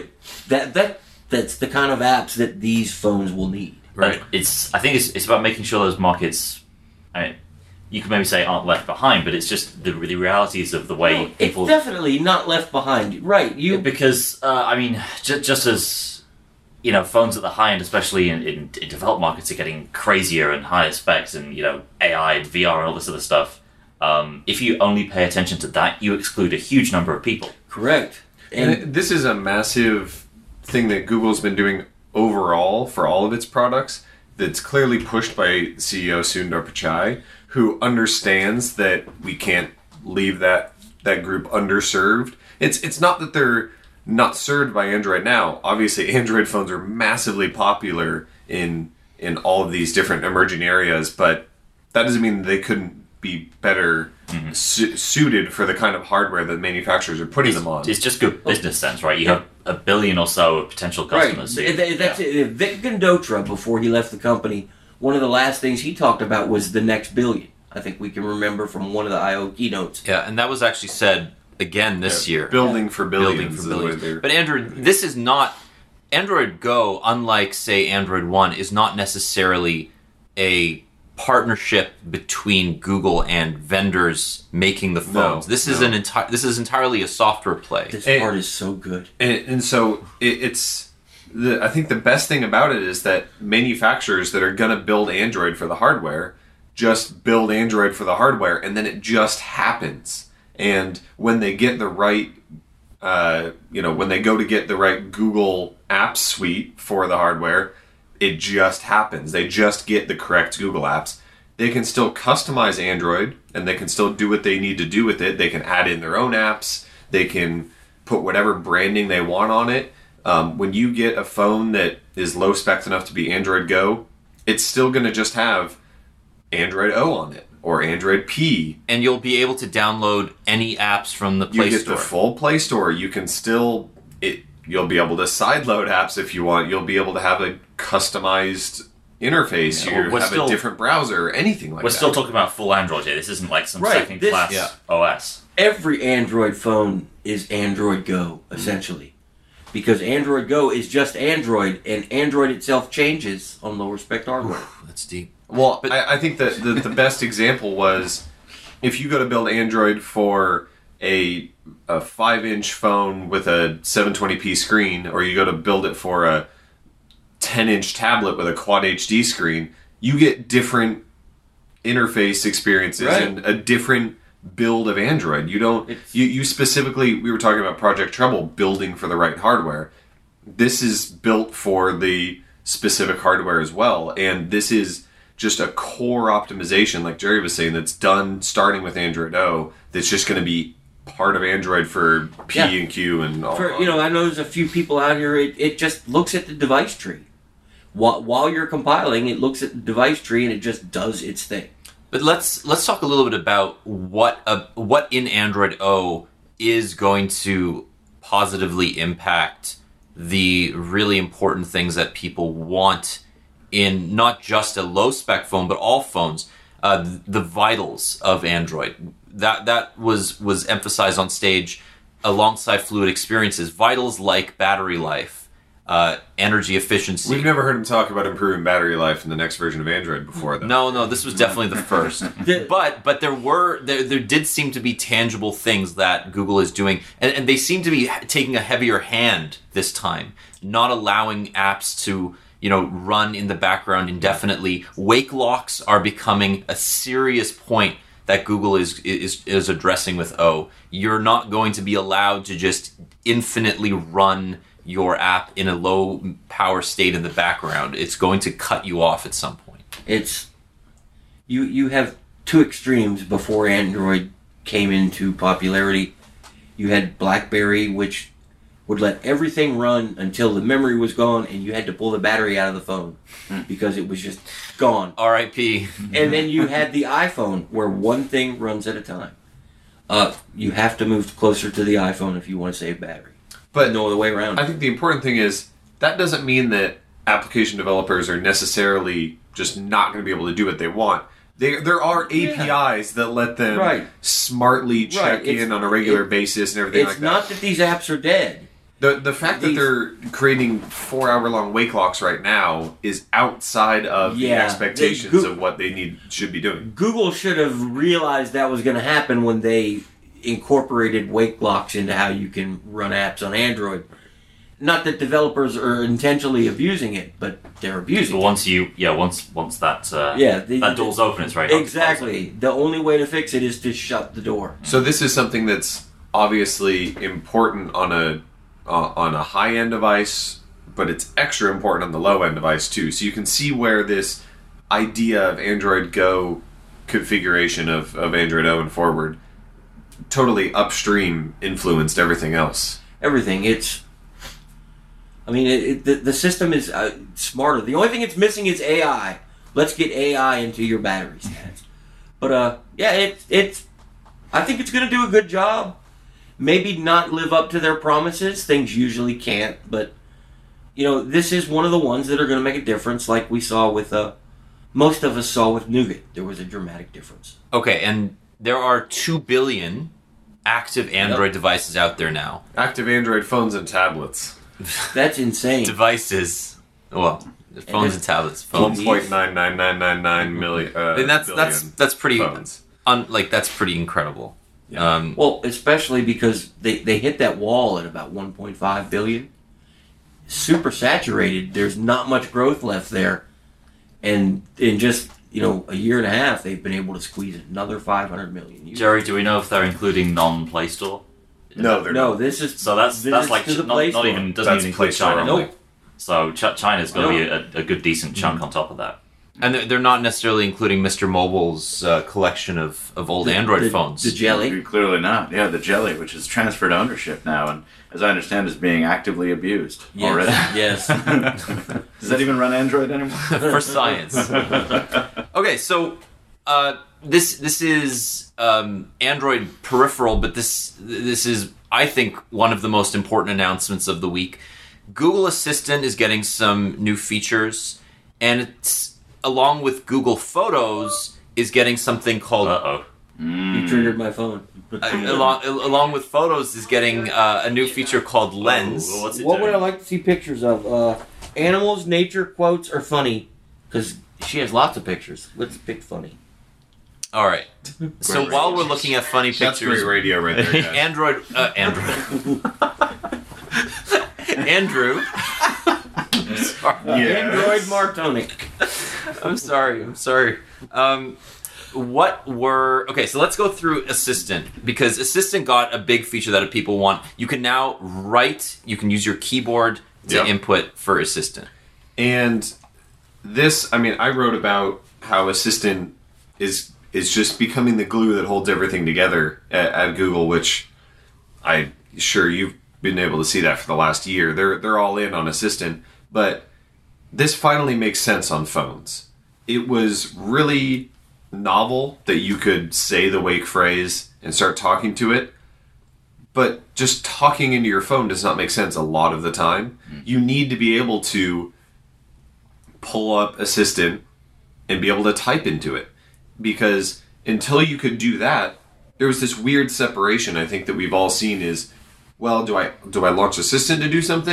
That's the kind of apps that these phones will need. Right. I think it's about making sure those markets, you can maybe say aren't left behind, but it's just the realities of the way people. It's definitely not left behind. Right. Because just as phones at the high end, especially in developed markets, are getting crazier and higher specs, and AI and VR and all this other stuff. If you only pay attention to that, you exclude a huge number of people. Correct. And this is a massive thing that Google's been doing overall for all of its products that's clearly pushed by CEO Sundar Pichai, who understands that we can't leave that group underserved. It's not that they're not served by Android now. Obviously, Android phones are massively popular in all of these different emerging areas, but that doesn't mean they couldn't be better suited for the kind of hardware that manufacturers are putting them on. It's just good business sense, right? You have 1 billion or so of potential customers. Right. That's it. Vic Gundotra, before he left the company, one of the last things he talked about was the next billion. I think we can remember from one of the I.O. keynotes. Yeah, and that was actually said again this year. Building for billions. Building for is the way billions. they're- But Android, this is not Android Go. Unlike say Android One, is not necessarily a partnership between Google and vendors making the phones. This is entirely a software play. This part is so good. And so I think the best thing about it is that manufacturers that are going to build Android for the hardware just build Android for the hardware, and then it just happens. And when they get the right, when they go to get the right Google Apps suite for the hardware, it just happens. They just get the correct Google apps. They can still customize Android, and they can still do what they need to do with it. They can add in their own apps. They can put whatever branding they want on it. When you get a phone that is low spec enough to be Android Go, it's still going to just have Android O on it or Android P. And you'll be able to download any apps from the Play You get Store. the full Play Store. You can still you'll be able to sideload apps if you want. You'll be able to have a customized interface. Yeah, You we're have still- a different browser, anything like We're that. still talking about full Android here. This isn't like some Right, second-class yeah. OS. Every Android phone is Android Go, essentially. Because Android Go is just Android, and Android itself changes on lower spec hardware. That's deep. Well, But- I think that the best example was if you go to build Android for a 5-inch phone with a 720p screen, or you go to build it for a 10-inch tablet with a Quad HD screen, you get different interface experiences Right. and a different build of Android. You don't. It's- You specifically. We were talking about Project Treble building for the right hardware. This is built for the specific hardware as well, and this is just a core optimization, like Jerry was saying, that's done starting with Android O. That's just going to be part of Android for P Yeah. and Q and all. I know there's a few people out here, it just looks at the device tree. While you're compiling, it looks at the device tree and it just does its thing. But let's talk a little bit about what in Android O is going to positively impact the really important things that people want in not just a low spec phone but all phones. The vitals of Android that was emphasized on stage alongside fluid experiences. Vitals like battery life, energy efficiency. We've never heard him talk about improving battery life in the next version of Android before, though. No, this was definitely the first. but there did seem to be tangible things that Google is doing, and they seem to be taking a heavier hand this time, not allowing apps to run in the background indefinitely. Wake locks are becoming a serious point that Google is addressing with O. You're not going to be allowed to just infinitely run your app in a low power state in the background. It's going to cut you off at some point. It's you have two extremes before Android came into popularity. You had BlackBerry, which would let everything run until the memory was gone and you had to pull the battery out of the phone because it was just gone. R.I.P. And then you had the iPhone, where one thing runs at a time. You have to move closer to the iPhone if you want to save battery. But no other way around. I think the important thing is that doesn't mean that application developers are necessarily just not going to be able to do what they want. There are APIs that let them smartly check in on a regular basis and everything like that. It's not that these apps are dead. The fact that they're creating 4-hour-long wake locks right now is outside of the expectations of what they should be doing. Google should have realized that was going to happen when they incorporated wake locks into how you can run apps on Android. Not that developers are intentionally abusing it, but they're abusing it. Once that door's open, it's very hard. Exactly. The only way to fix it is to shut the door. So this is something that's obviously important on a high-end device, but it's extra important on the low-end device too. So you can see where this idea of Android Go configuration of Android O and forward totally upstream influenced everything else. Everything. The system is smarter. The only thing it's missing is AI. Let's get AI into your battery stats. But I think it's going to do a good job. Maybe not live up to their promises. Things usually can't. But, this is one of the ones that are going to make a difference, like we saw with, most of us saw with Nougat. There was a dramatic difference. Okay, and there are 2 billion active Android devices out there now. Active Android phones and tablets. That's insane. Devices. Well, phones and tablets. Phones. 1.999999 million. And that's pretty. Phones. That's pretty incredible. Yeah. Well, especially because they hit that wall at about 1.5 billion. Super saturated. There's not much growth left there, and in just a year and a half, they've been able to squeeze another 500 million users. Jerry, do we know if they're including non-Play Store? No, they're not. This is that's like to the not Play Store. even doesn't That's even Play include Store China. only. Nope. So China's going to be a good decent chunk on top of that. And they're not necessarily including Mr. Mobile's collection of old Android phones. The Jelly. Clearly not. Yeah, the Jelly, which has transferred ownership now, and as I understand, is being actively abused already. Yes. Does that even run Android anymore? For science. Okay, so this is Android peripheral, but this is, I think, one of the most important announcements of the week. Google Assistant is getting some new features, and it's, along with Google Photos, is getting something called... You triggered my phone. along with Photos is getting a new feature called Lens. What's it What doing? would I like to see pictures of? Animals, nature, quotes, or funny? Because she has lots of pictures. Let's pick funny. All right. So Great while radio. we're looking at funny That's pictures, great radio right there, guys. Andrew. Yes. Android Martonic. I'm sorry. So let's go through Assistant, because Assistant got a big feature that people want. You can now you can use your keyboard to input for Assistant. And this, I wrote about how Assistant is just becoming the glue that holds everything together at Google, which I'm sure you've been able to see that for the last year. They're all in on Assistant, but this finally makes sense on phones. It was really novel that you could say the wake phrase and start talking to it, but just talking into your phone does not make sense a lot of the time. You need to be able to pull up Assistant and be able to type into it, because until you could do that, there was this weird separation I think that we've all seen is, well, do I launch Assistant to do something,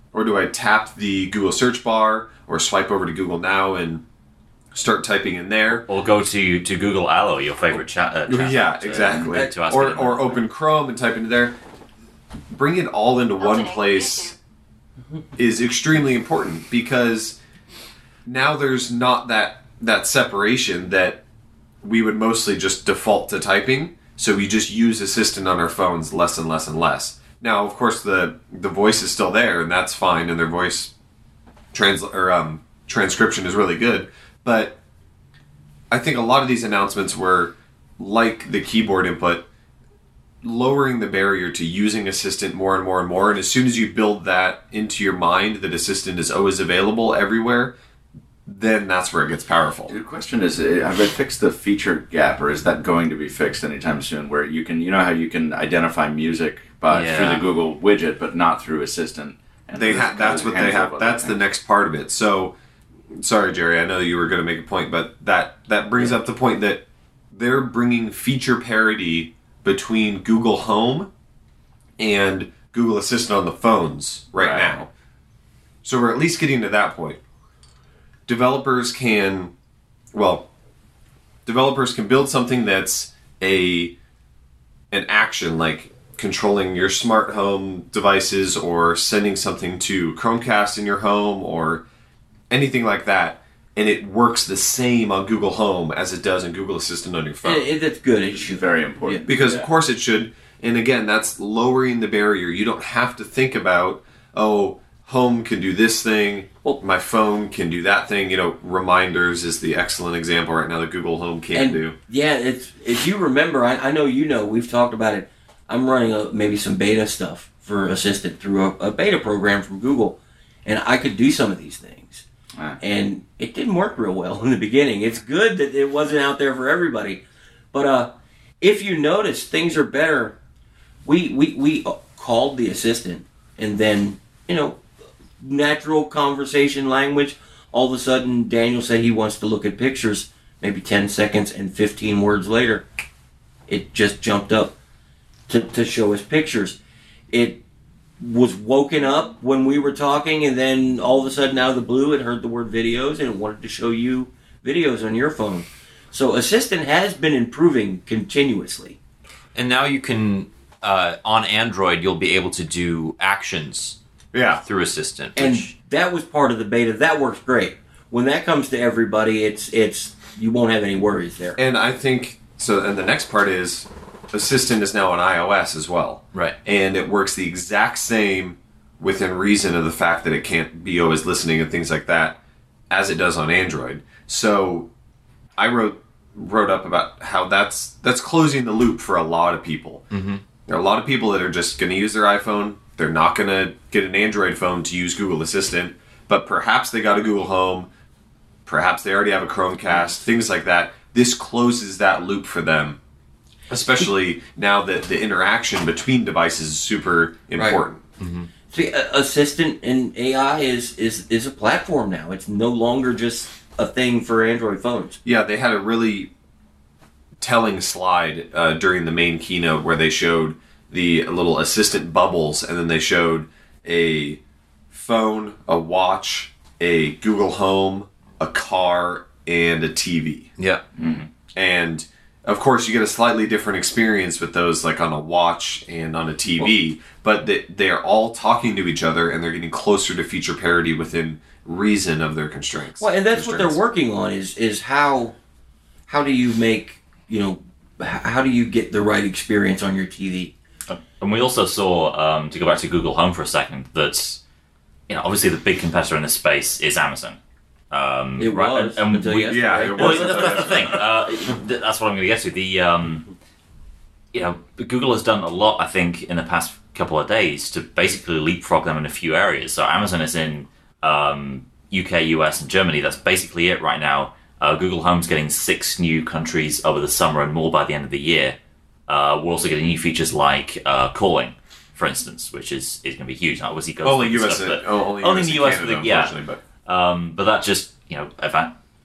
or do I tap the Google search bar or swipe over to Google Now and start typing in there? Or go to Google Allo, your favorite chat. Yeah, exactly. To ask or it. open Chrome and type into there. Bring it all into one place is extremely important, because now there's not that separation that we would mostly just default to typing. So we just use Assistant on our phones less and less and less. Now, of course, the voice is still there, and that's fine, and their voice transcription is really good. But I think a lot of these announcements were, like the keyboard input, lowering the barrier to using Assistant more and more and more. And as soon as you build that into your mind, that Assistant is always available everywhere, then that's where it gets powerful. The question is, have they fixed the feature gap, or is that going to be fixed anytime soon? Where you can, how you can identify music through the Google widget, but not through Assistant. And That's what they have. That's the next part of it. So, sorry, Jerry, I know you were going to make a point, but that brings up the point that they're bringing feature parity between Google Home and Google Assistant on the phones right now. So we're at least getting to that point. Developers can build something that's an action, like controlling your smart home devices or sending something to Chromecast in your home or anything like that, and it works the same on Google Home as it does in Google Assistant on your phone. That's good. It should be very important. Because, of course, it should. And again, that's lowering the barrier. You don't have to think about, Home can do this thing, my phone can do that thing. Reminders is the excellent example right now that Google Home can't do. Yeah, if you remember, I know we've talked about it. I'm running maybe some beta stuff for Assistant through a beta program from Google, and I could do some of these things. And it didn't work real well in the beginning. It's good that it wasn't out there for everybody. But if you notice, things are better. We called the Assistant, and then, natural conversation language, all of a sudden Daniel said he wants to look at pictures, maybe 10 seconds, and 15 words later, it just jumped up to show us pictures. It was woken up when we were talking, and then all of a sudden, out of the blue, it heard the word videos, and it wanted to show you videos on your phone. So Assistant has been improving continuously. And now you can, on Android, you'll be able to do actions through Assistant. And that was part of the beta. That works great. When that comes to everybody, it's you won't have any worries there. And I think, and the next part is, Assistant is now on iOS as well. Right. And it works the exact same, within reason of the fact that it can't be always listening and things like that, as it does on Android. So I wrote up about how that's closing the loop for a lot of people. Mm-hmm. There are a lot of people that are just going to use their iPhone. They're not going to get an Android phone to use Google Assistant, but perhaps they got a Google Home, perhaps they already have a Chromecast, things like that. This closes that loop for them, especially now that the interaction between devices is super important. Right. Mm-hmm. See, Assistant and AI is a platform now. It's no longer just a thing for Android phones. Yeah, they had a really telling slide during the main keynote where they showed the little Assistant bubbles, and then they showed a phone, a watch, a Google Home, a car, and a TV. Yeah. Mm-hmm. And of course, you get a slightly different experience with those, like on a watch and on a TV, but they're all talking to each other, and they're getting closer to feature parity within reason of their constraints. Well, and that's what they're working on is how do you make, how do you get the right experience on your TV? And we also saw, to go back to Google Home for a second, that obviously the big competitor in this space is Amazon. It was until yesterday. Yeah, it Well, was. that's the thing. That's what I'm going to get to. Google has done a lot, I think, in the past couple of days to basically leapfrog them in a few areas. So Amazon is in UK, US, and Germany. That's basically it right now. Google Home's getting 6 new countries over the summer and more by the end of the year. We're also getting new features like calling, for instance, which is going to be huge. Now, obviously, Only US, only in the US, Canada, unfortunately, but that just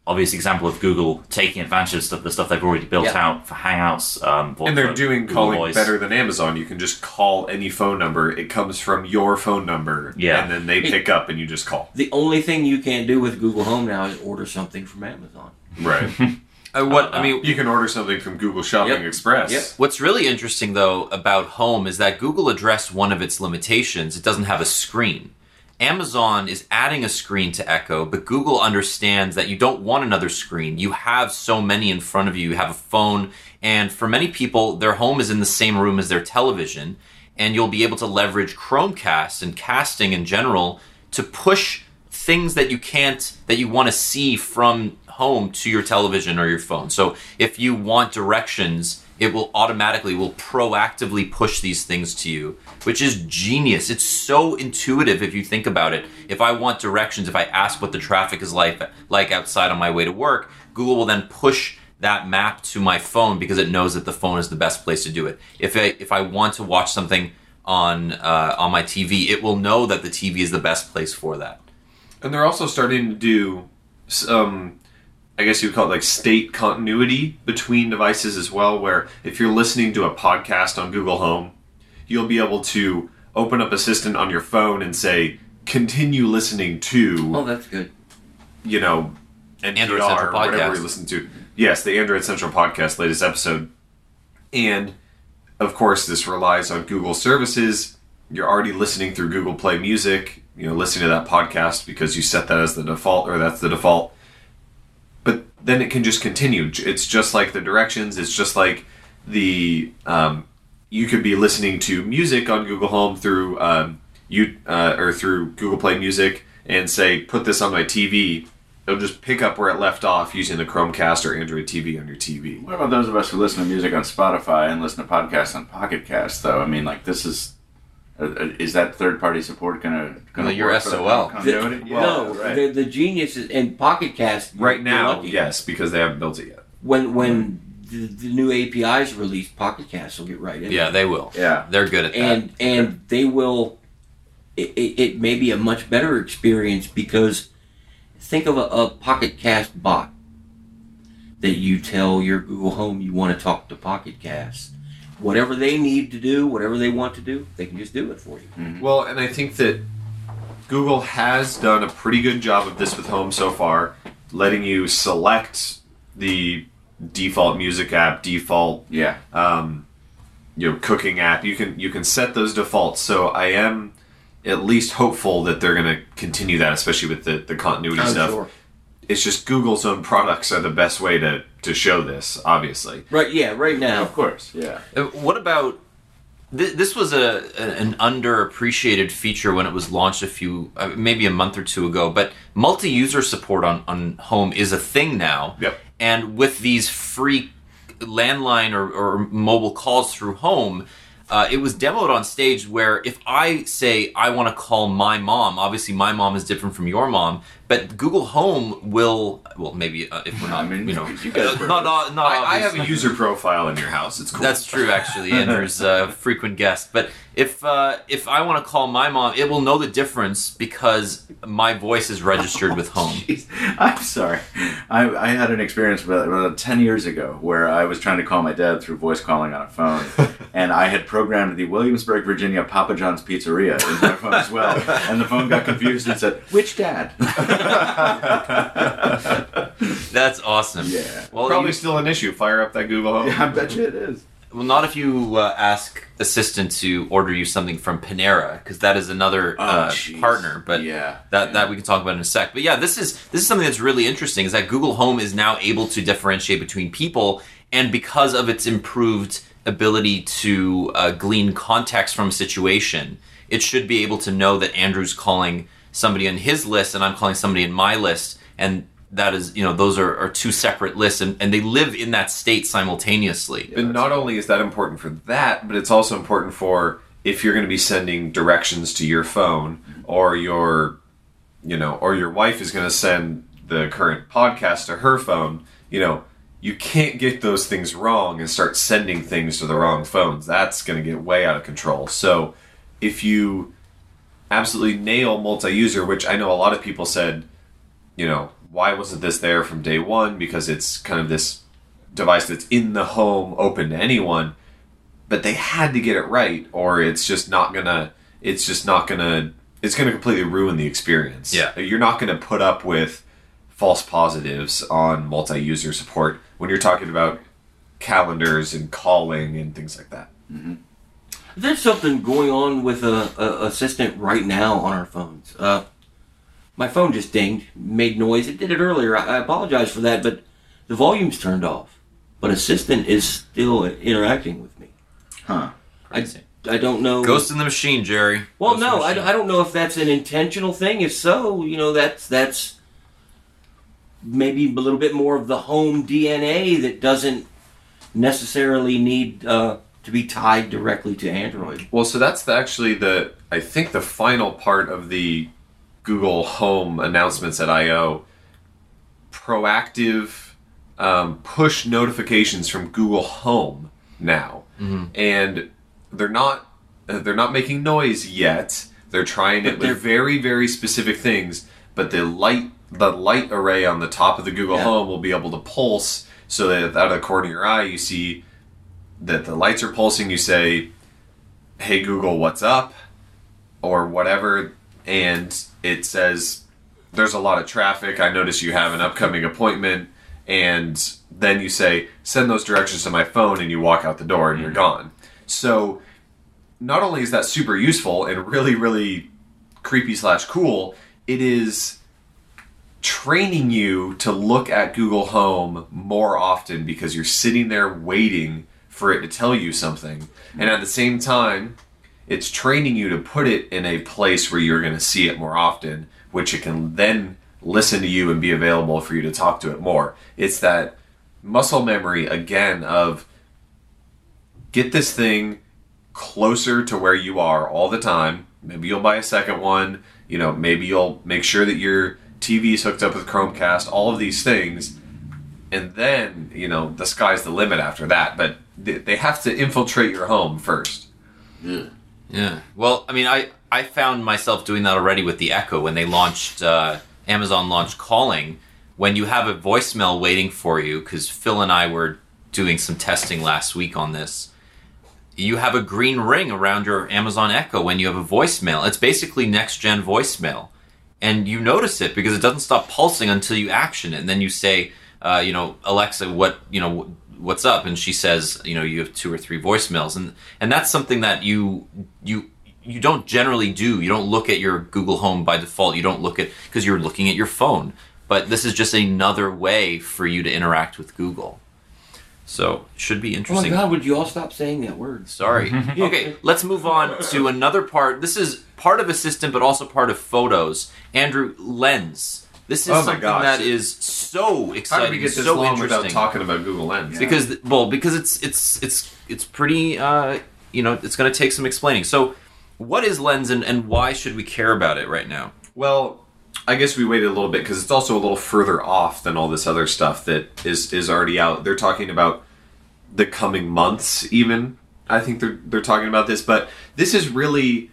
obvious example of Google taking advantage of the stuff they've already built out for Hangouts. And they're doing Google calling Voice. better than Amazon. You can just call any phone number. It comes from your phone number. Yeah. And then they pick up and you just call. The only thing you can't do with Google Home now is order something from Amazon. Right. You can order something from Google Shopping Express. Yep. What's really interesting, though, about Home is that Google addressed one of its limitations. It doesn't have a screen. Amazon is adding a screen to Echo, but Google understands that you don't want another screen. You have so many in front of you. You have a phone, and for many people, their home is in the same room as their television, and you'll be able to leverage Chromecast and casting in general to push things that you want to see from home to your television or your phone. So if you want directions, it will proactively push these things to you, which is genius. It's so intuitive if you think about it. If I want directions, if I ask what the traffic is like outside on my way to work, Google will then push that map to my phone because it knows that the phone is the best place to do it. If I want to watch something on my TV, it will know that the TV is the best place for that. And they're also starting to do some, I guess you would call it like state continuity between devices as well, where if you're listening to a podcast on Google Home, you'll be able to open up Assistant on your phone and say, continue listening to... Oh, that's good. NPR, Android Central or whatever Podcast. you listen to. Yes, the Android Central Podcast, latest episode. And, of course, this relies on Google services. You're already listening through Google Play Music, listening to that podcast because you set that as the default, or that's the default. But then it can just continue. It's just like the directions. It's just like the... you could be listening to music on Google Home through or through Google Play Music and say, put this on my TV. It'll just pick up where it left off using the Chromecast or Android TV on your TV. What about those of us who listen to music on Spotify and listen to podcasts on Pocket Cast, though? I mean, like, this is that third-party support going to Your work for the SOL. continuity? No, right. the genius is in Pocket Cast. Right you're now, lucky. yes, because they haven't built it yet. When the new APIs released, Pocket Cast will get right in. Yeah, they will. Yeah. They're good at that. And they will. It may be a much better experience because think of a Pocket Cast bot that you tell your Google Home you want to talk to Pocket Cast. Whatever they need to do, whatever they want to do, they can just do it for you. Mm-hmm. Well, and I think that Google has done a pretty good job of this with Home so far, letting you select the default music app, default cooking app. You can set those defaults. So I am at least hopeful that they're going to continue that, especially with the continuity stuff. Sure. It's just Google's own products are the best way to show this, obviously. Right? Yeah. Right now, Of course, yeah. What about this? Was an underappreciated feature when it was launched maybe a month or two ago. But multi-user support on Home is a thing now. Yep. And with these free landline or mobile calls through Home, it was demoed on stage where if I say I want to call my mom, obviously my mom is different from your mom, but Google Home will, maybe if we're not, you guys were- not I have a obviously. user profile in your house. It's cool. That's true, actually. Andrew's a frequent guest. But if I want to call my mom, it will know the difference because my voice is registered with Home. Jeez, I'm sorry. I had an experience about 10 years ago where I was trying to call my dad through voice calling on a phone, and I had programmed the Williamsburg, Virginia Papa John's Pizzeria into my phone as well, and the phone got confused and said, "Which dad?" That's awesome. Yeah. Well, Probably still an issue. Fire up that Google Home. I bet you it is. well, not if you ask Assistant to order you something from Panera, because that is another jeez. partner. But Yeah. that we can talk about in a sec. But yeah, this is something that's really interesting. Is that Google Home is now able to differentiate between people, and because of its improved ability to glean context from a situation, it should be able to know that Andrew's calling somebody on his list and I'm calling somebody in my list, and that is, those are two separate lists, and they live in that state simultaneously. But not only is that important for that, but it's also important for if you're going to be sending directions to your phone, or your wife is going to send the current podcast to her phone. You can't get those things wrong and start sending things to the wrong phones. That's going to get way out of control. So if you absolutely nail multi-user, which I know a lot of people said, why wasn't this there from day one? Because it's kind of this device that's in the home, open to anyone. But they had to get it right, or it's gonna completely ruin the experience. Yeah. You're not gonna put up with false positives on multi-user support when you're talking about calendars and calling and things like that. There's something going on with a Assistant right now on our phones. My phone just dinged, made noise. It did it earlier. I apologize for that, but the volume's turned off. But Assistant is still interacting with me. Huh. I don't know. Ghost in the machine, Jerry. Well, Ghost in the no, machine. I don't know if that's an intentional thing. If so, that's maybe a little bit more of the home DNA that doesn't necessarily need to be tied directly to Android. Well, so that's actually I think the final part of the Google Home announcements at I/O. Proactive push notifications from Google Home now, and they're not making noise yet. They're trying it with very, very specific things. But the light array on the top of the Google Home will be able to pulse, so that out of the corner of your eye you see that the lights are pulsing. You say, "Hey Google, what's up?" or whatever, and it says, "There's a lot of traffic. I notice you have an upcoming appointment." And then you say, "Send those directions to my phone," and you walk out the door and you're gone. So not only is that super useful and really, really creepy / cool, it is training you to look at Google Home more often because you're sitting there waiting for it to tell you something. And at the same time, it's training you to put it in a place where you're going to see it more often, which it can then listen to you and be available for you to talk to it more. It's that muscle memory, again, of get this thing closer to where you are all the time. Maybe you'll buy a second one. Maybe you'll make sure that your TV is hooked up with Chromecast, all of these things. And then, the sky's the limit after that. But they have to infiltrate your home first. Yeah. Well, I mean, I found myself doing that already with the Echo when they launched, Amazon launched calling. When you have a voicemail waiting for you, because Phil and I were doing some testing last week on this, you have a green ring around your Amazon Echo when you have a voicemail. It's basically next-gen voicemail. And you notice it because it doesn't stop pulsing until you action it. And then you say, Alexa, what's up? And she says, you have 2 or 3 voicemails. And that's something that you don't generally do. You don't look at your Google Home by default. You don't look at, because you're looking at your phone. But this is just another way for you to interact with Google. So, should be Oh my interesting. God, would you all stop saying that word? Sorry. Okay, let's move on to another part. This is part of Assistant, but also part of Photos. Andrew, Lens. This is Oh my something gosh. that is so How exciting, did we get this so long interesting. without talking about Google Lens? Because it's pretty. It's going to take some explaining. So, what is Lens, and why should we care about it right now? Well, I guess we waited a little bit because it's also a little further off than all this other stuff that is already out. They're talking about the coming months, even. I think they're talking about this, but this is really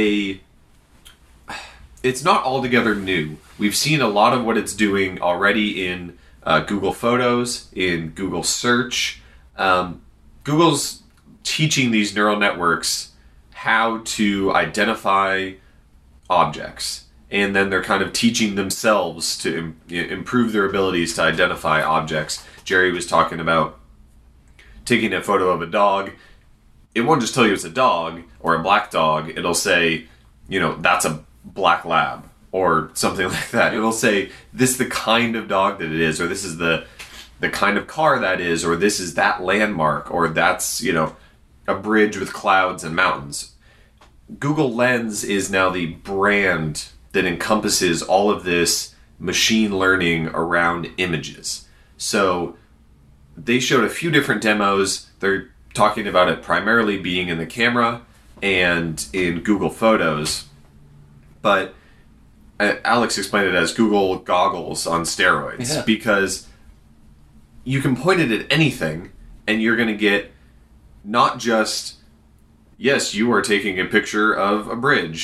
it's not altogether new. We've seen a lot of what it's doing already in Google Photos, in Google Search. Google's teaching these neural networks how to identify objects. And then they're kind of teaching themselves to improve their abilities to identify objects. Jerry was talking about taking a photo of a dog. It won't just tell you it's a dog or a black dog. It'll say, that's a black lab or something like that. It'll say, this is the kind of dog that it is, or this is the kind of car that is, or this is that landmark, or that's, a bridge with clouds and mountains. Google Lens is now the brand that encompasses all of this machine learning around images. So they showed a few different demos. They're talking about it primarily being in the camera and in Google Photos. But Alex explained it as Google goggles on steroids, because you can point it at anything and you're going to get not just, yes, you are taking a picture of a bridge,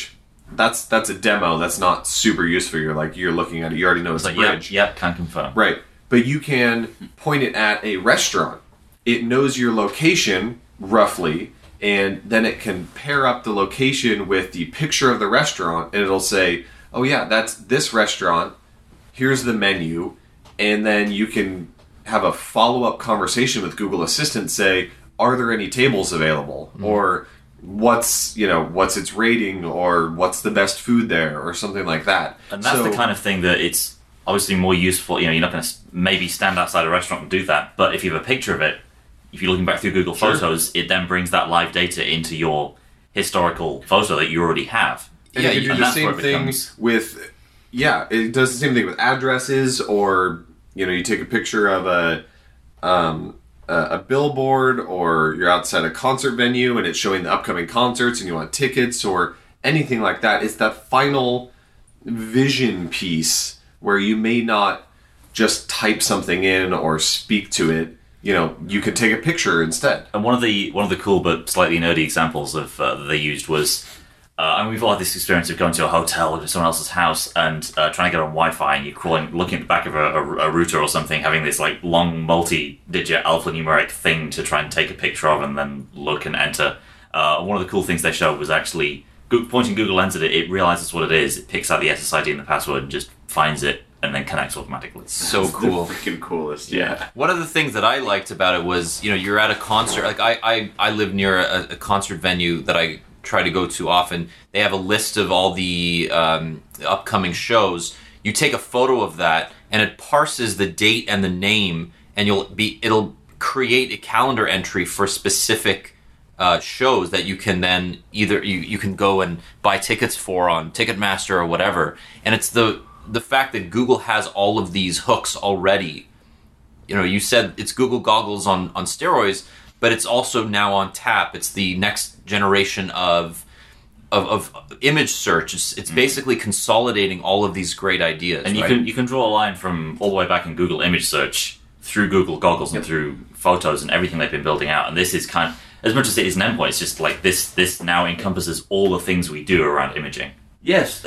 that's a demo. That's not super useful. You're looking at it. You already know it's a Like, bridge. yep, can confirm. Right. But you can point it at a restaurant. It knows your location roughly, and then it can pair up the location with the picture of the restaurant, and it'll say, oh yeah, that's this restaurant. Here's the menu. And then you can have a follow-up conversation with Google Assistant, say, are there any tables available? Or what's its rating, or what's the best food there, or something like that. And that's the kind of thing that it's obviously more useful. You're not going to maybe stand outside a restaurant and do that, but if you have a picture of it, if you're looking back through Google Photos, it then brings that live data into your historical photo that you already have. And you can do the that's same where it thing becomes- with, it does the same thing with addresses, or, you take a picture of a billboard, or you're outside a concert venue and it's showing the upcoming concerts and you want tickets or anything like that. It's that final vision piece where you may not just type something in or speak to it. You could take a picture instead. And one of the cool but slightly nerdy examples of that they used was, we've all had this experience of going to a hotel or to someone else's house and trying to get on Wi-Fi, and you're looking at the back of a router or something, having this like long multi-digit alphanumeric thing to try and take a picture of and then look and enter. One of the cool things they showed was actually pointing Google Lens at it. It realizes what it is. It picks out the SSID and the password and just finds it and then connects automatically. So That's cool. The freaking coolest. Yeah. One of the things that I liked about it was, you're at a concert. Like I live near a concert venue that I try to go to often. They have a list of all the upcoming shows. You take a photo of that, and it parses the date and the name, and it'll create a calendar entry for specific shows that you can then either you can go and buy tickets for on Ticketmaster or whatever. And it's the fact that Google has all of these hooks already. You said it's Google Goggles on steroids, but it's also now on tap. It's the next generation of image search. It's basically consolidating all of these great ideas. And right? you can draw a line from all the way back in Google Image Search through Google Goggles and through Photos and everything they've been building out. And this is kind of, as much as it is an endpoint, it's just like this now encompasses all the things we do around imaging. Yes,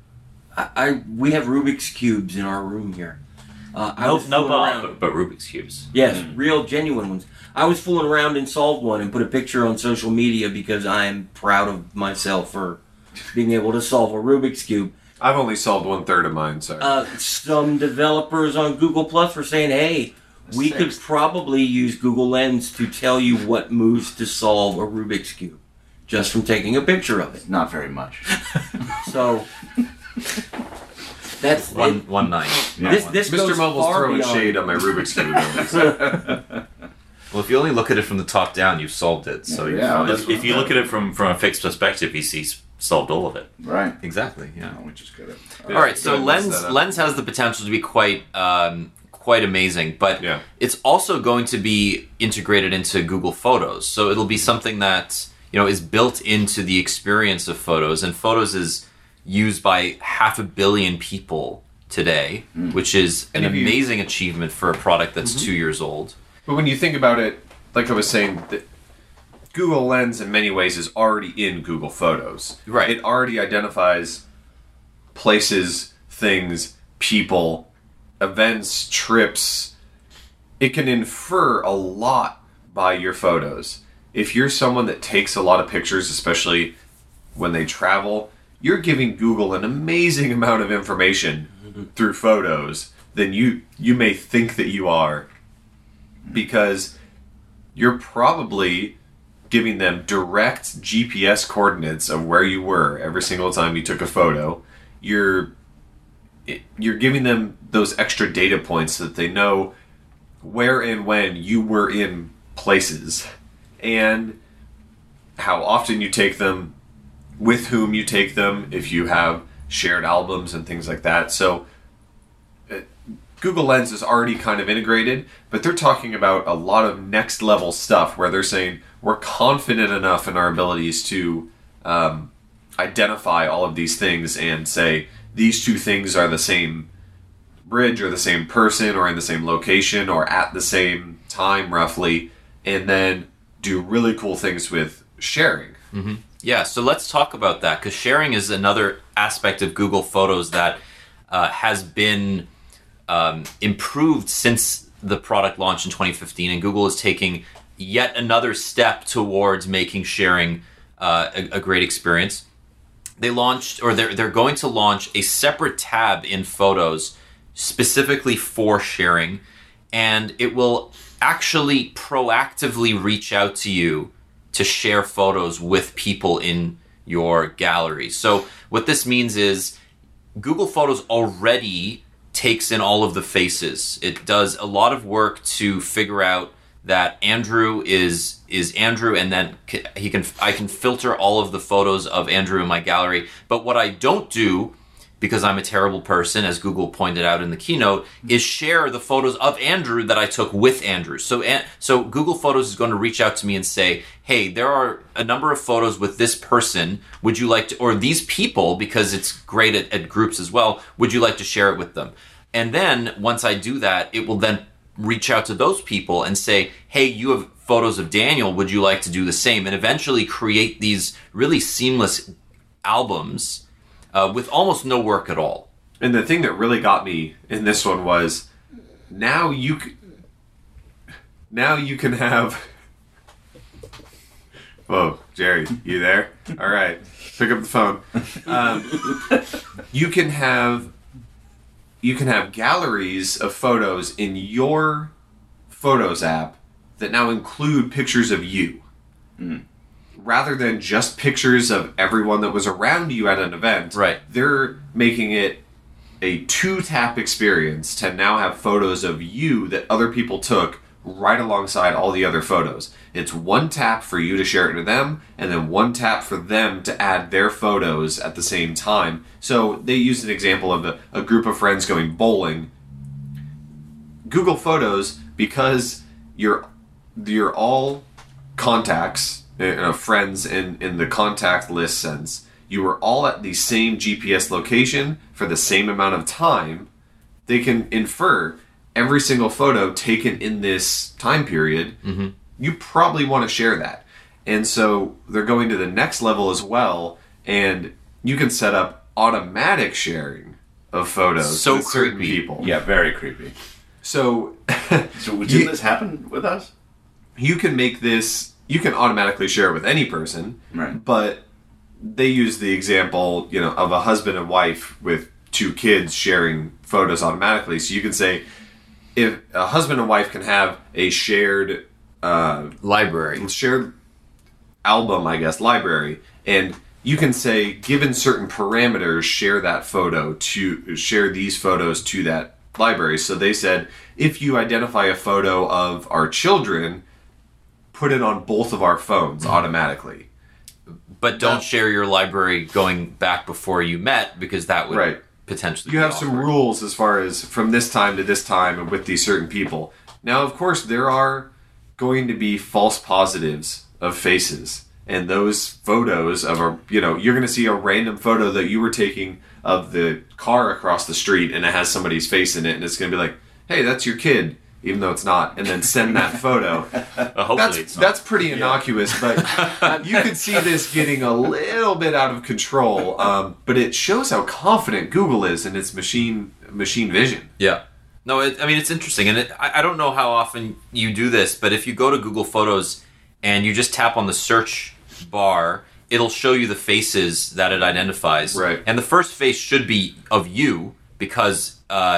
we have Rubik's Cubes in our room here. I was No fooling bar, around. but Rubik's Cubes. Yes, real genuine ones. I was fooling around and solved one and put a picture on social media because I am proud of myself for being able to solve a Rubik's Cube. I've only solved 1/3 of mine, so. Some developers on Google Plus were saying, hey, we could probably use Google Lens to tell you what moves to solve a Rubik's Cube just from taking a picture of it. Not very much. So that's it. 1-9. This Mr. goes Mobile's far throwing beyond. shade on my Rubik's Cube. Well, if you only look at it from the top down, you've solved it. So Yeah, that's If you look at it from a fixed perspective, he's solved all of it. Right. exactly. Yeah. No, we just get it. All right. So Go ahead and mess that up. Lens has the potential to be quite amazing, but Yeah. it's also going to be integrated into Google Photos. So it'll be something that is built into the experience of Photos, and Photos is used by 500 million people today, which is an And if you- amazing achievement for a product that's 2 years old. But when you think about it, like I was saying, Google Lens in many ways is already in Google Photos. Right. It already identifies places, things, people, events, trips. It can infer a lot by your photos. If you're someone that takes a lot of pictures, especially when they travel, you're giving Google an amazing amount of information through photos than you may think that you are. Because you're probably giving them direct GPS coordinates of where you were every single time you took a photo. You're giving them those extra data points so that they know where and when you were in places and how often you take them, with whom you take them, if you have shared albums and things like that. So Google Lens is already kind of integrated, but they're talking about a lot of next level stuff where they're saying we're confident enough in our abilities to identify all of these things and say these two things are the same bridge or the same person or in the same location or at the same time roughly, and then do really cool things with sharing. Yeah, so let's talk about that, because sharing is another aspect of Google Photos that has been improved since the product launched in 2015, and Google is taking yet another step towards making sharing a great experience. They launched, or they're going to launch a separate tab in Photos specifically for sharing, and it will actually proactively reach out to you to share photos with people in your gallery. So what this means is Google Photos already takes in all of the faces. It does a lot of work to figure out that Andrew is Andrew, and then I can filter all of the photos of Andrew in my gallery. But what I don't do, because I'm a terrible person, as Google pointed out in the keynote, is share the photos of Andrew that I took with Andrew. So Google Photos is going to reach out to me and say, hey, there are a number of photos with this person. Would you like to, or these people, because it's great at groups as well, would you like to share it with them? And then once I do that, it will then reach out to those people and say, hey, you have photos of Daniel, would you like to do the same? And eventually create these really seamless albums with almost no work at all. And the thing that really got me in this one was now you can have. Whoa, Jerry, you there? All right, pick up the phone. You can have galleries of photos in your Photos app that now include pictures of you. Rather than just pictures of everyone that was around you at an event. Right. They're making it a 2-tap experience to now have photos of you that other people took right alongside all the other photos. It's 1 tap for you to share it to them, and then 1 tap for them to add their photos at the same time. So they used an example of a group of friends going bowling. Google Photos, because you're all contacts, friends in the contact list sense, you were all at the same GPS location for the same amount of time, they can infer every single photo taken in this time period, you probably want to share that. And so they're going to the next level as well, and you can set up automatic sharing of photos So with certain creepy. people. Yeah, very creepy. So, So did this happen with us? you can make this, you can automatically share it with any person, Right. but they use the example, of a husband and wife with 2 kids sharing photos automatically. So you can say, if a husband and wife can have a shared Library. album, I guess, library, and you can say, given certain parameters, share these photos to that library. So they said, if you identify a photo of our children, put it on both of our phones automatically. But don't share your library going back before you met, because that would Right. potentially You be have some awkward. rules as far as from this time to this time and with these certain people. Now, of course, there are going to be false positives of faces. And those photos of you're going to see a random photo that you were taking of the car across the street, and it has somebody's face in it, and it's going to be like, hey, that's your kid, even though it's not, and then send that photo. Hopefully it's not. That's pretty innocuous, but you could see this getting a little bit out of control. But it shows how confident Google is in its machine vision. Yeah. No, it's interesting. And I don't know how often you do this, but if you go to Google Photos and you just tap on the search bar, it'll show you the faces that it identifies. Right. And the first face should be of you, because,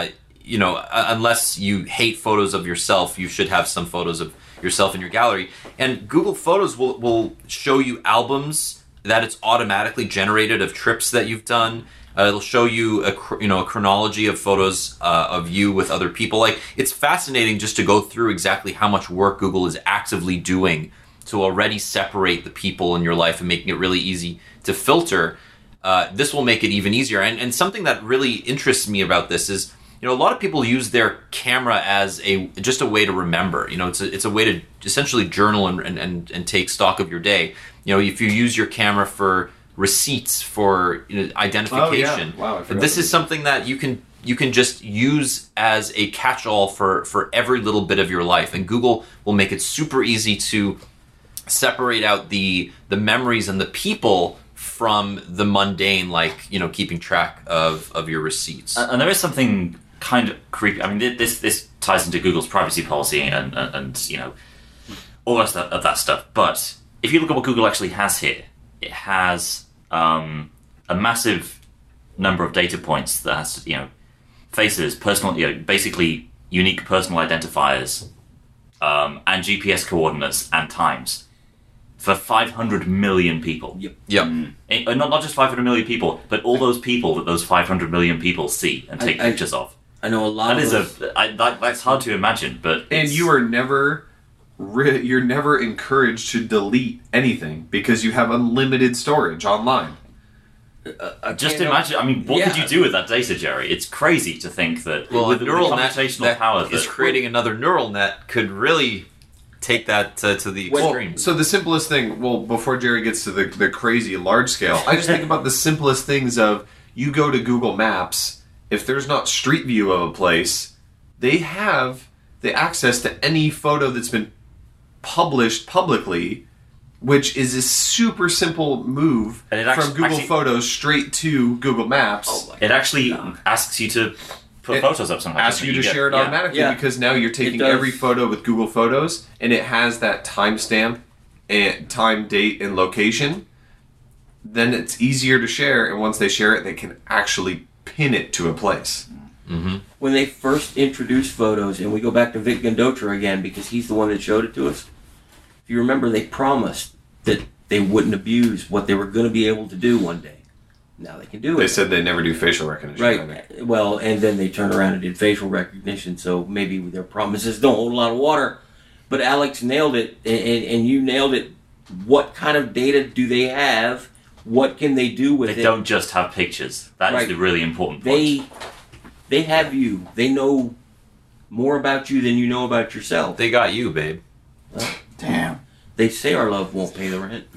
unless you hate photos of yourself, you should have some photos of yourself in your gallery. And Google Photos will show you albums that it's automatically generated of trips that you've done. It'll show you a chronology of photos of you with other people. Like, it's fascinating just to go through exactly how much work Google is actively doing to already separate the people in your life and making it really easy to filter. This will make it even easier. And something that really interests me about this is, a lot of people use their camera as just a way to remember. It's a way to essentially journal and take stock of your day. If you use your camera for receipts, for identification. Oh, yeah. Wow, I forgot This about is something that you can just use as a catch-all for every little bit of your life. And Google will make it super easy to separate out the memories and the people from the mundane, like, you know, keeping track of your receipts. And there is something kind of creepy. I mean, this ties into Google's privacy policy and you know, all of that stuff. But if you look at what Google actually has here, it has a massive number of data points that has, you know, faces, personal, you know, basically unique personal identifiers, and GPS coordinates and times for 500 million people. Yep. Not just 500 million people, but all those people that those 500 million people see and take pictures of. I know a lot That of is that's hard to imagine, but And you are never you're never encouraged to delete anything because you have unlimited storage online. just imagine. I mean, what could you do with that data, Jerry? It's crazy to think that with a neural the net computational power that is that creating another neural net could really take that to the extreme. Well, so the simplest thing, before Jerry gets to the crazy large scale, I just think about the simplest things of, you go to Google Maps, if there's not Street View of a place, they have the access to any photo that's been published publicly, which is a super simple move And it from Google Photos straight to Google Maps. it actually asks you to put It photos up sometimes. Asks you to share it automatically because now you're taking does. every photo with Google Photos and it has that timestamp and time, date, and location. Then it's easier to share, and once they share it, they can actually pin it to a place. when they first introduced photos, and we go back to Vic Gandotra again because he's the one that showed it to us. If you remember, they promised that they wouldn't abuse what they were going to be able to do one day. Now they can do it. They said they never do facial recognition. I think. Right. Well, and then they turned around and did facial recognition, so maybe their promises don't hold a lot of water. But Alex nailed it, and you nailed it. What kind of data do they have? What can they do with it? They don't just have pictures. That is Right. the really important point. They have you. They know more about you than you know about yourself. They got you, babe. Damn. They say our love won't pay the rent.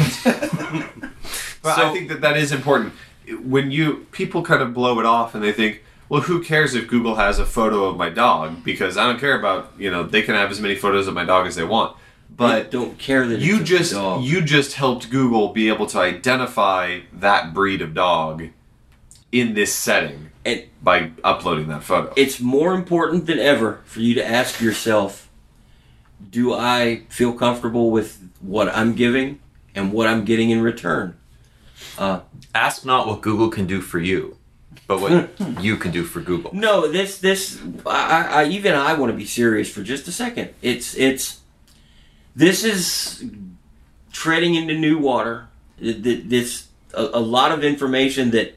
But So- I think that is important. When people kind of blow it off and they think, well, who cares if Google has a photo of my dog? Because I don't care about, they can have as many photos of my dog as they want. But they don't care that you it's just just a dog. you just helped Google be able to identify that breed of dog in this setting And by uploading that photo. it's more important than ever for you to ask yourself, do I feel comfortable with what I'm giving and what I'm getting in return? Ask not what Google can do for you, but what you can do for Google. No, I want to be serious for just a second. This is treading into new water. This a lot of information that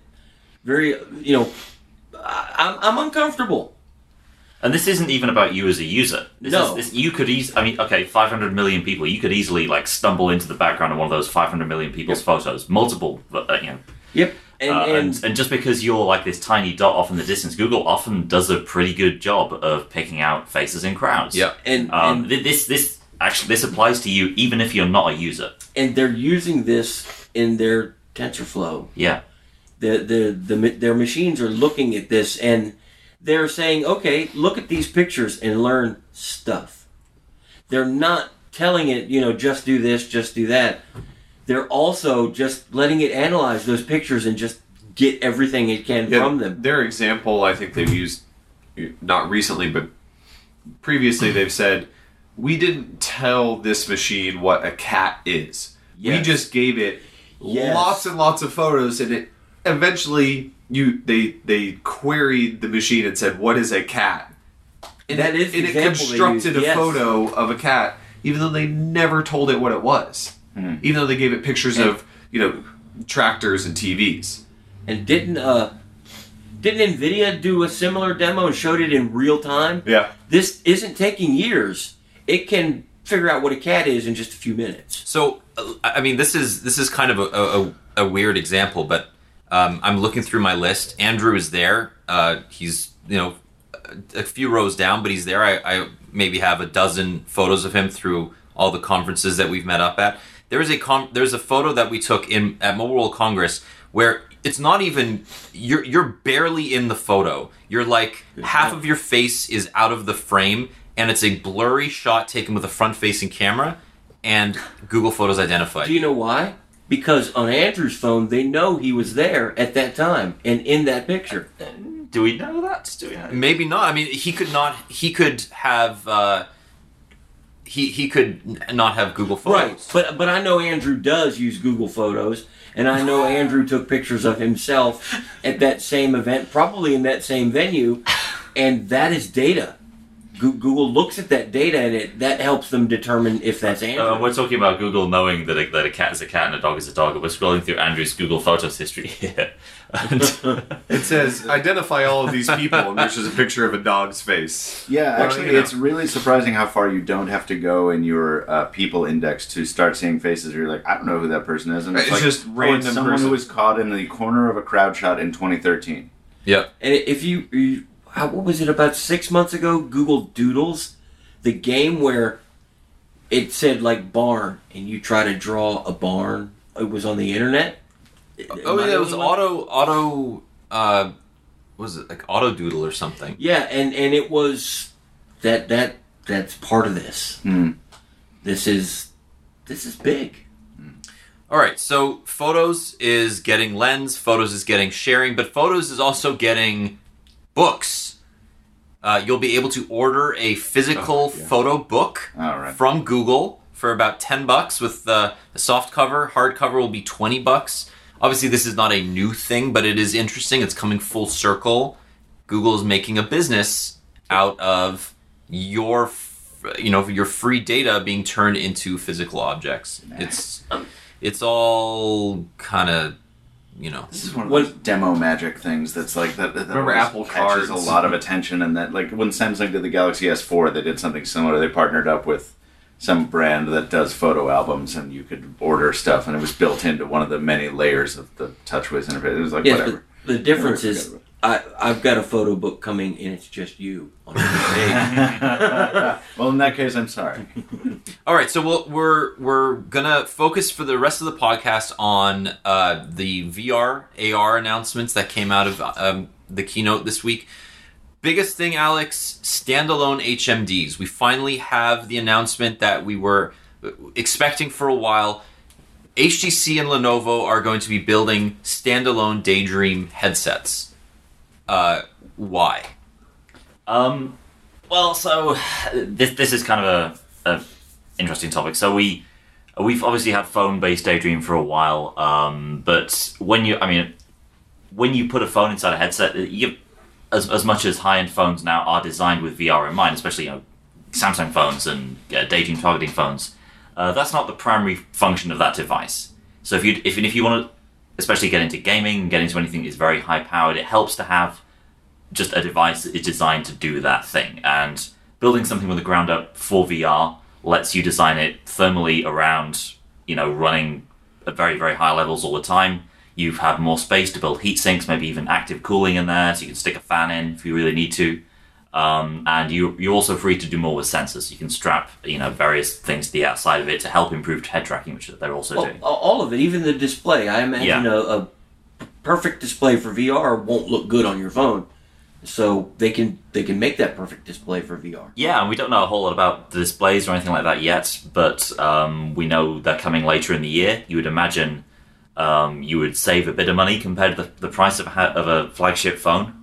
I'm uncomfortable. And this isn't even about you as a user. You could easily, 500 million people. You could easily stumble into the background of one of those 500 million people's photos, multiple, Yep. And just because you're this tiny dot off in the distance, Google often does a pretty good job of picking out faces in crowds. Yeah. This applies to you even if you're not a user. And they're using this in their TensorFlow. Yeah. Their machines are looking at this and they're saying, okay, look at these pictures and learn stuff. They're not telling it, just do this, just do that. They're also just letting it analyze those pictures and just get everything it can from them. Their example, I think they've used, not recently, but previously they've said, we didn't tell this machine what a cat is. Yes. We just gave it Yes. lots and lots of photos, and it eventually they queried the machine and said, what is a cat? And That is the and it example they constructed used, a yes. photo of a cat, even though they never told it what it was. Even though they gave it pictures of tractors and TVs. And didn't NVIDIA do a similar demo and showed it in real time? Yeah. This isn't taking years. It can figure out what a cat is in just a few minutes. So, this is kind of a weird example, but I'm looking through my list. Andrew is there. He's a few rows down, but he's there. I maybe have a dozen photos of him through all the conferences that we've met up at. There's a photo that we took at Mobile World Congress where it's not even you're barely in the photo. You're half of your face is out of the frame, and it's a blurry shot taken with a front-facing camera. and Google Photos identified. Do you know why? Because on Andrew's phone, they know he was there at that time and in that picture. Do we know that? Do we know? Maybe not. I mean, he could not. He could have. He could not have Google Photos. Right, but I know Andrew does use Google Photos, and I know Andrew took pictures of himself at that same event, probably in that same venue, and that is data. Google looks at that data, and that helps them determine if that's Andrew. We're talking about Google knowing that a cat is a cat and a dog is a dog. We're scrolling through Andrew's Google Photos history here. And It says, identify all of these people, and there's just a picture of a dog's face. Yeah, Well, actually, you know. it's really surprising how far you don't have to go in your people index to start seeing faces. You're like, I don't know who that person is. And It's like, just random someone person. who was caught in the corner of a crowd shot in 2013. Yep. And if what was it, about 6 months ago, Google Doodles, the game where it said like barn, and you try to draw a barn. It was on the internet. Oh yeah, it was auto. Was it like Auto Doodle or something? Yeah, and it was that's part of this. Hmm. This is big. All right, so Photos is getting Lens, Photos is getting sharing, but Photos is also getting books. You'll be able to order a physical photo book All right. from Google for about $10 with the soft cover. Hardcover will be $20. Obviously, this is not a new thing, but it is interesting. It's coming full circle. Google is making a business out of your free data being turned into physical objects. It's all kind of, This is one of those demo magic things that's like that Remember always Apple catches Cards? a lot of attention, and that like when Samsung did the Galaxy S4, they did something similar. They partnered up with some brand that does photo albums, and you could order stuff, and it was built into one of the many layers of the TouchWiz interface. It was like Yes, whatever. but the difference Never is forget I've got a photo book coming, and it's just you on the page. Well, in that case, I'm sorry. All right, so we're gonna focus for the rest of the podcast on the VR AR announcements that came out of the keynote this week. Biggest thing, Alex, standalone HMDs. We finally have the announcement that we were expecting for a while. HTC and Lenovo are going to be building standalone Daydream headsets. Why? Well, so this is kind of a interesting topic. So we've obviously had phone-based Daydream for a while, but when you put a phone inside a headset, as much as high-end phones now are designed with VR in mind, especially Samsung phones and Daydream targeting phones, that's not the primary function of that device. So if you want to, especially get into gaming, get into anything that's very high-powered, it helps to have just a device that is designed to do that thing. And building something from the ground up for VR lets you design it thermally around, running at very, very high levels all the time. You have more space to build heat sinks, maybe even active cooling in there, so you can stick a fan in if you really need to. And you're also free to do more with sensors. You can strap, various things to the outside of it to help improve head tracking, which they're also doing. All of it, even the display. I imagine a perfect display for VR won't look good on your phone. So they can make that perfect display for VR. Yeah, and we don't know a whole lot about the displays or anything like that yet, but we know they're coming later in the year. You would imagine you would save a bit of money compared to the price of a flagship phone.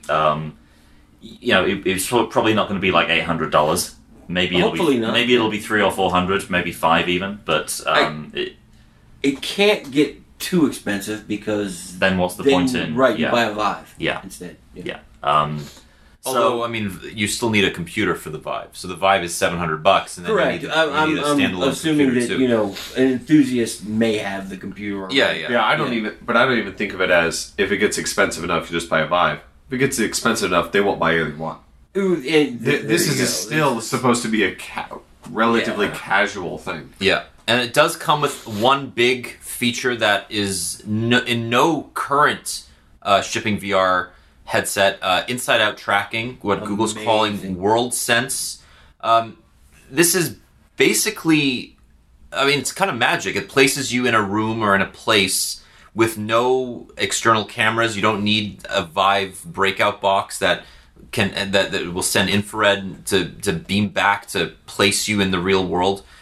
It's probably not going to be like $800. Maybe Hopefully not. Maybe it'll be $300 or $400, maybe $500 even. But it can't get too expensive because then what's the point in you buy a Vive instead. Yeah. Although, you still need a computer for the Vive. So the Vive is $700, and then Correct. you need a standalone I'm assuming computer that too. an enthusiast may have the computer. Yeah. I don't even think of it as if it gets expensive enough, you just buy a Vive. If it gets expensive enough, they won't buy either one. Ooh, This is still supposed to be a relatively casual thing. Yeah, and it does come with one big feature that is in no current shipping VR headset, inside-out tracking, what Google's calling World Sense. This is basically, it's kind of magic. It places you in a room or in a place with no external cameras. You don't need a Vive breakout box that will send infrared to beam back to place you in the real world.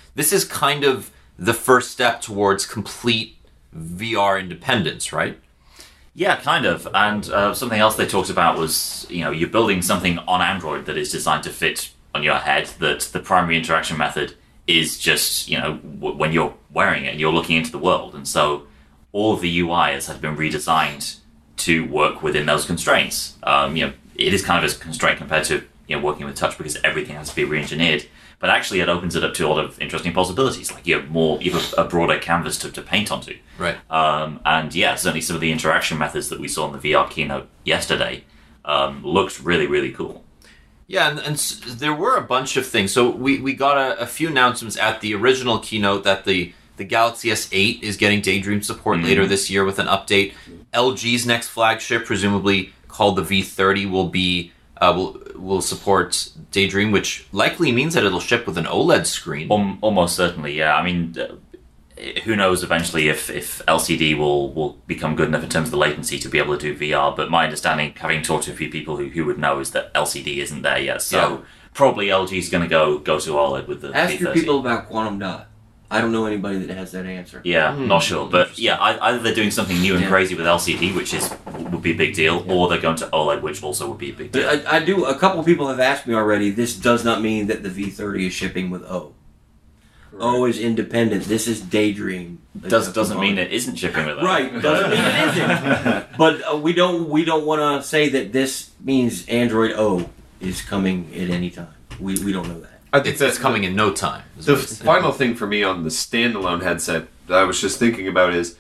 this is kind of the first step towards complete VR independence, right? Yeah, kind of. And something else they talked about was, you're building something on Android that is designed to fit on your head, that the primary interaction method is just, when you're wearing it and you're looking into the world. And so all of the UI has been redesigned to work within those constraints. It is kind of a constraint compared to working with touch because everything has to be re-engineered. But actually, it opens it up to a lot of interesting possibilities. Like you have a broader canvas to paint onto. Right. And yeah, certainly some of the interaction methods that we saw in the VR keynote yesterday looked really, really cool. Yeah, and there were a bunch of things. So we got a few announcements at the original keynote that the Galaxy S8 is getting Daydream support later this year with an update. LG's next flagship, presumably called the V30, will be will support Daydream, which likely means that it'll ship with an OLED screen. Almost certainly, yeah. I mean, who knows eventually if LCD will become good enough in terms of the latency to be able to do VR, but my understanding, having talked to a few people who would know, is that LCD isn't there yet, so probably LG's going to go to OLED with the Ask V30. your people about Quantum Dot. I don't know anybody that has that answer. Yeah, not sure. But yeah, either they're doing something new and crazy with LCD, which would be a big deal, or they're going to OLED, which also would be a big deal. But I do. A couple people have asked me already. This does not mean that the V30 is shipping with O. Right. O is independent. This is Daydream. Doesn't mean it isn't shipping with O. Right. Doesn't mean it isn't. But we don't want to say that this means Android O is coming at any time. We don't know that. I think It's coming in no time. The final thing for me on the standalone headset that I was just thinking about is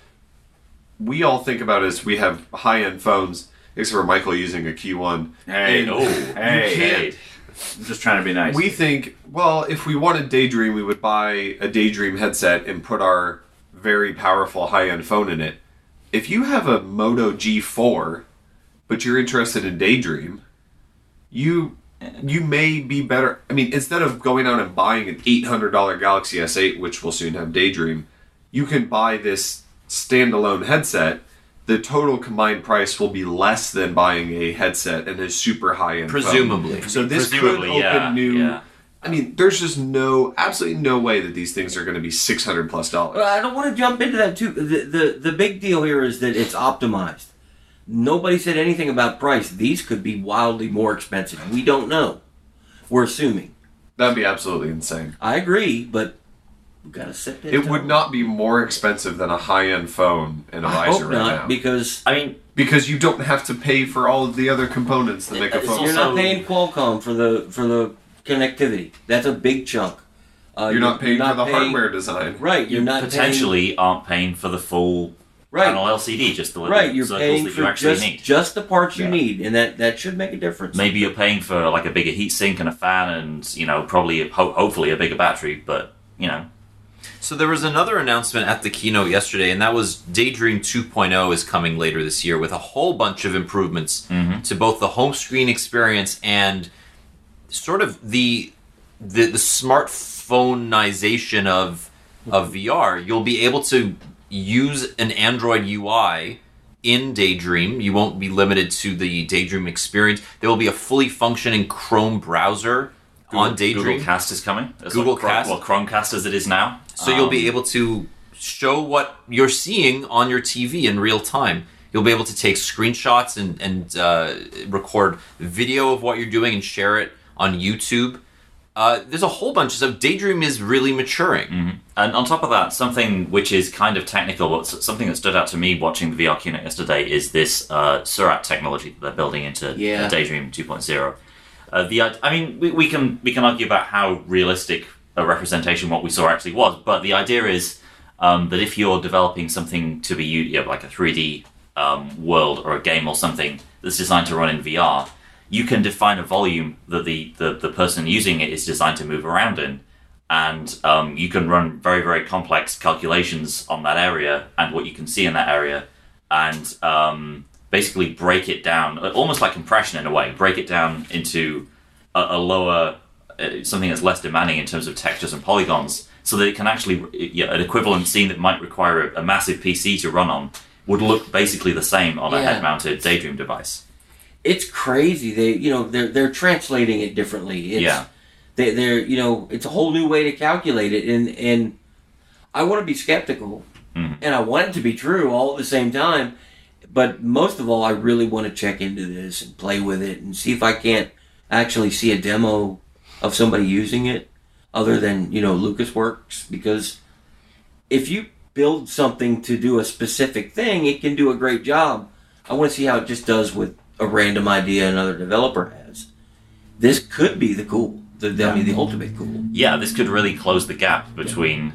we all think about as we have high-end phones, except for Michael using a Q1. Hey, And hey. I'm just trying to be nice. We think, well, if we wanted Daydream, we would buy a Daydream headset and put our very powerful high-end phone in it. If you have a Moto G4, but you're interested in Daydream, you may be better. I mean, instead of going out and buying an $800 Galaxy S8, which will soon have Daydream, you can buy this standalone headset. The total combined price will be less than buying a headset and a super high-end Presumably. phone. So this could Presumably, open new... yeah. I mean, there's just absolutely no way that these things are going to be $600+. Well, I don't want to jump into that too. The big deal here is that it's optimized. Nobody said anything about price. These could be wildly more expensive. We don't know. We're assuming. That'd be absolutely insane. I agree, but we've got to set that. It would not be more expensive than a high-end phone and a I visor hope right not, now. because I mean, Because you don't have to pay for all of the other components that make a It's phone. you're also- not paying Qualcomm for the connectivity. That's a big chunk. You're not paying for the paying- hardware design. Right. You're not potentially aren't paying for the full panel LCD, just the little Right. You're circles paying that you for actually need. just the parts you Yeah. need, and that should make a difference. Maybe you're paying for like a bigger heatsink and a fan, and probably hopefully a bigger battery, but So there was another announcement at the keynote yesterday, and that was Daydream 2.0 is coming later this year with a whole bunch of improvements to both the home screen experience and sort of the smartphoneization of VR. You'll be able to use an Android UI in Daydream. You won't be limited to the Daydream experience. There will be a fully functioning Chrome browser on Daydream. Google Cast is coming. It's Google like Cast? Chromecast as it is now. So you'll be able to show what you're seeing on your TV in real time. You'll be able to take screenshots and record video of what you're doing and share it on YouTube. There's a whole bunch of stuff. Daydream is really maturing. And on top of that, something which is kind of technical, but something that stood out to me watching the VR keynote yesterday is this Surat technology that they're building into Daydream 2.0. We can argue about how realistic a representation what we saw actually was, but the idea is that if you're developing something to be like a 3D world or a game or something that's designed to run in VR, you can define a volume that the person using it is designed to move around in, and you can run very, very complex calculations on that area and what you can see in that area, and basically break it down, almost like compression in a way, break it down into a lower, something that's less demanding in terms of textures and polygons, so that it can actually, an equivalent scene that might require a massive PC to run on would look basically the same on a head-mounted Daydream device. It's crazy. They're translating it differently. they're it's a whole new way to calculate it, and I want to be skeptical, and I want it to be true all at the same time. But most of all, I really want to check into this and play with it and see if I can't actually see a demo of somebody using it other than, LucasWorks. Because if you build something to do a specific thing, it can do a great job. I want to see how it just does with a random idea another developer has. This could be the ultimate cool. Yeah, this could really close the gap between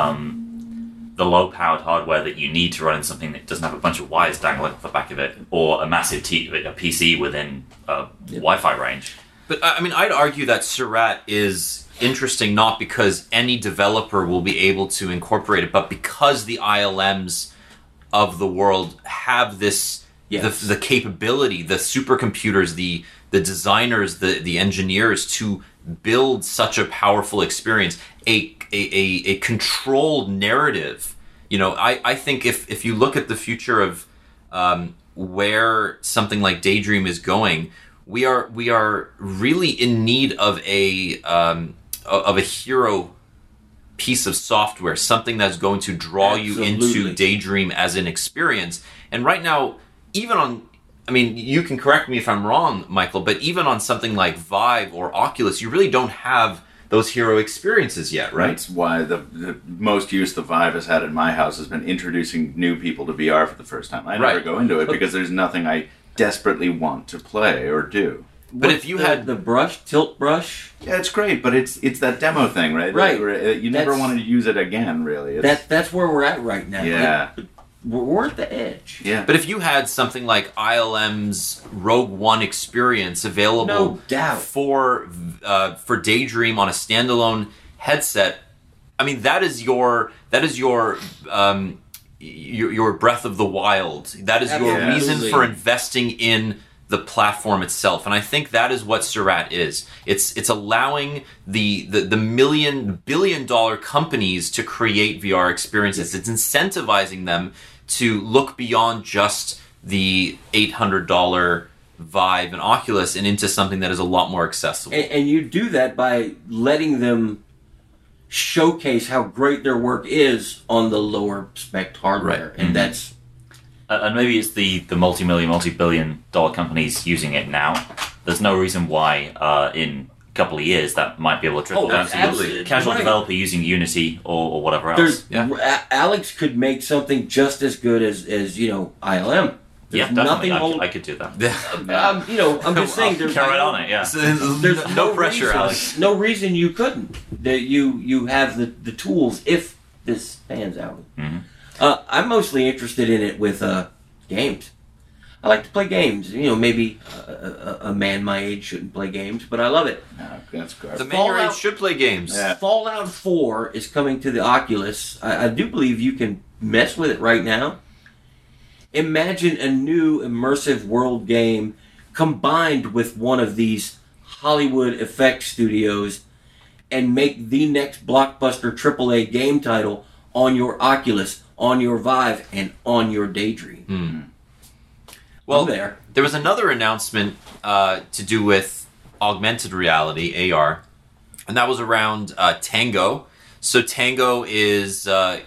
the low-powered hardware that you need to run in something that doesn't have a bunch of wires dangling off the back of it, or a massive a PC within Wi-Fi range. But I mean, I'd argue that Surratt is interesting not because any developer will be able to incorporate it, but because the ILMs of the world have this, the capability, the supercomputers, the designers, the engineers to build such a powerful experience, a controlled narrative. I think if you look at the future of where something like Daydream is going, we are really in need of a hero piece of software, something that's going to draw you into Daydream as an experience. And right now, you can correct me if I'm wrong, Michael, but even on something like Vive or Oculus, you really don't have those hero experiences yet, right? That's why the most use the Vive has had in my house has been introducing new people to VR for the first time. I never go into it because there's nothing I desperately want to play or do. But if you had the tilt brush, yeah, it's great, but it's that demo thing, right? Right. You never want to use it again, really. That's where we're at right now. Yeah. We're at the edge. Yeah. But if you had something like ILM's Rogue One experience available no doubt. for Daydream on a standalone headset, I mean that is your Breath of the Wild. That is your reason for investing in the platform itself, and I think that is what Surratt is. It's allowing the billion-dollar companies to create VR experiences. It's incentivizing them to look beyond just the $800 Vive and Oculus and into something that is a lot more accessible. And you do that by letting them showcase how great their work is on the lower spec hardware, and that's. And maybe it's the multi-billion-dollar companies using it now. There's no reason why in a couple of years that might be able to trickle down to the casual developer using Unity or whatever else. Alex could make something just as good as ILM. There's definitely. I could do that. I'm just saying. There's right on it. Yeah. There's no pressure, Alex. No reason you couldn't. That you have the tools if this pans out. Mm-hmm. I'm mostly interested in it with games. I like to play games. Maybe a man my age shouldn't play games, but I love it. No, that's garbage. The man your age should play games. Yeah. Fallout 4 is coming to the Oculus. I do believe you can mess with it right now. Imagine a new immersive world game combined with one of these Hollywood effects studios and make the next blockbuster AAA game title on your Oculus, on your Vive, and on your Daydream. Well, there was another announcement to do with augmented reality, AR, and that was around Tango. So Tango is...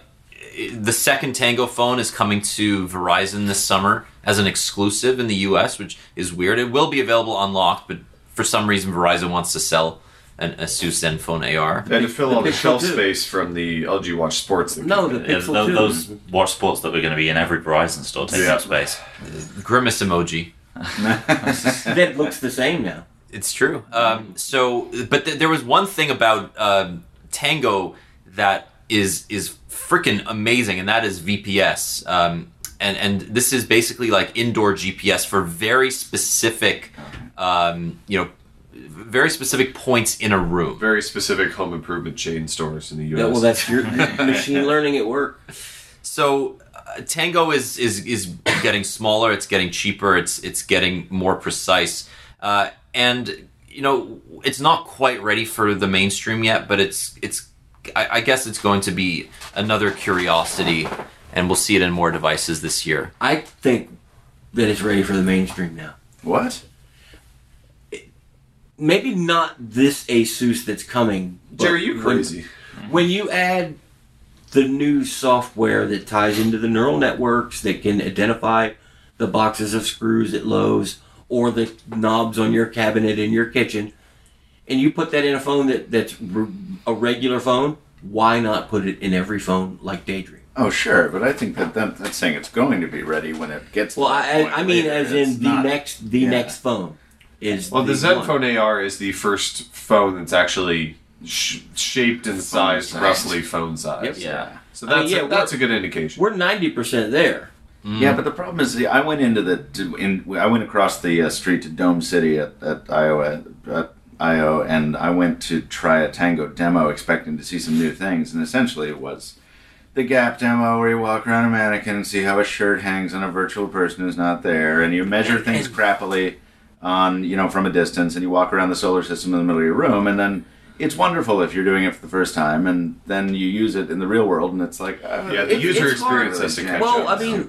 the second Tango phone is coming to Verizon this summer as an exclusive in the US, which is weird. It will be available unlocked, but for some reason Verizon wants to sell an Asus Zenfone AR. And to fill all the shelf space from the LG Watch Sports. Pixel 2. Those Watch Sports that were going to be in every Verizon store taking up space. Grimace emoji. That looks the same now. It's true. But there was one thing about Tango that is freaking amazing, and that is VPS. And this is basically like indoor GPS for very specific, very specific points in a room. Very specific home improvement chain stores in the U.S. Yeah, well, that's your machine learning at work. So Tango is getting smaller. It's getting cheaper. It's getting more precise. And it's not quite ready for the mainstream yet, but I guess it's going to be another curiosity, and we'll see it in more devices this year. I think that it's ready for the mainstream now. What? maybe not this Asus that's coming. But Jerry, you crazy. When you add the new software that ties into the neural networks that can identify the boxes of screws at Lowe's or the knobs on your cabinet in your kitchen, and you put that in a phone that's a regular phone, why not put it in every phone like Daydream? Oh, sure, but I think that's saying it's going to be ready when it gets. Well, to that point I mean, later. as It's in the not- next phone is. Well, the one. Zenfone AR is the first phone that's actually shaped and sized sized. roughly phone size. Yep. Yeah. So I mean, that's yeah, that's a good indication. We're 90% there. Yeah, but the problem is, I went I went across the street to Dome City at IO, and I went to try a Tango demo, expecting to see some new things, and essentially it was the Gap demo where you walk around a mannequin and see how a shirt hangs on a virtual person who's not there, and you measure things crappily from a distance, and you walk around the solar system in the middle of your room, and then it's wonderful if you're doing it for the first time, and then you use it in the real world, and it's like Yeah, the user it's experience hard. has to catch Well, up. I mean,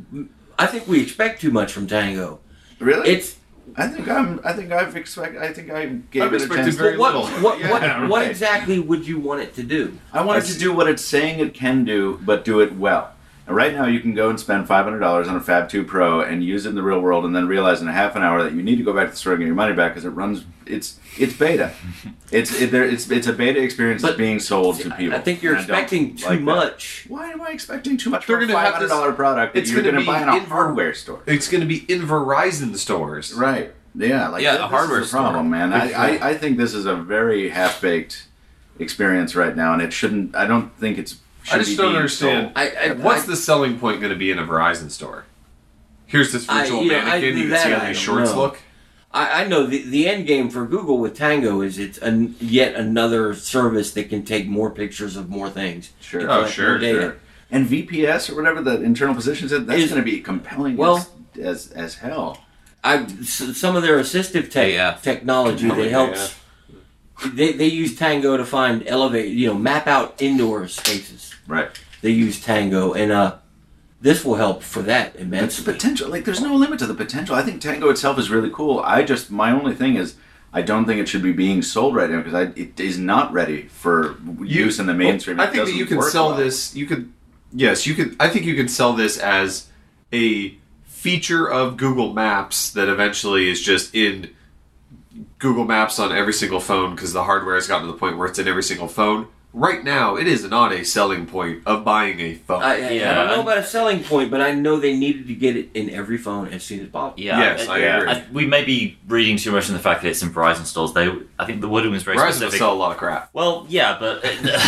I think we expect too much from Tango. Really? It's I think I gave I've it a expected chance. very what little. what Yeah, what right. exactly would you want it to do? I want it to do what it's saying it can do, but do it well. And right now, you can go and spend $500 on a Fab 2 Pro and use it in the real world, and then realize in a half an hour that you need to go back to the store and get your money back because it runs. It's beta. It's a beta experience that's But being sold to people. I think you're and I don't expecting too like that. much. Why am I expecting too much They're for a gonna have this- $500 product that it's you're gonna going to be buy in a in- hardware store? It's going to be in Verizon stores. Right. Yeah. Like Yeah, this a hardware is the problem, store. man. I think this is a very half-baked experience right now, and it shouldn't. I don't think it's. I just don't understand. What's I- the selling point going to be in a Verizon store? Here's this virtual you know, mannequin. You can that see how I these don't shorts know. look. I know the end game for Google with Tango is it's yet another service that can take more pictures of more things. Sure. and Oh, collect sure, more data. Sure. And VPS or whatever the internal positions is, that's Is- going to be compelling well- as hell. Some of their assistive AF. technology that helps. They use Tango to find map out indoor spaces. Right. They use Tango, and this will help for that It's immensely. the potential. Like, there's no limit to the potential. I think Tango itself is really cool. My only thing is, I don't think it should be being sold right now because it is not ready for use in the mainstream. I It think that doesn't you can work sell well. this. You could. Yes, you could. I think you could sell this as a feature of Google Maps that eventually is just in Google Maps on every single phone because the hardware has gotten to the point where it's in every single phone. Right now, it is not a selling point of buying a phone. I don't Yeah. know about a selling point, but I know they needed to get it in every phone as soon as possible. Yeah, Yes, I agree. we may be reading too much in the fact that it's in Verizon stores. I think the wording was very Verizon will specific. sell a lot of crap. Well, yeah, but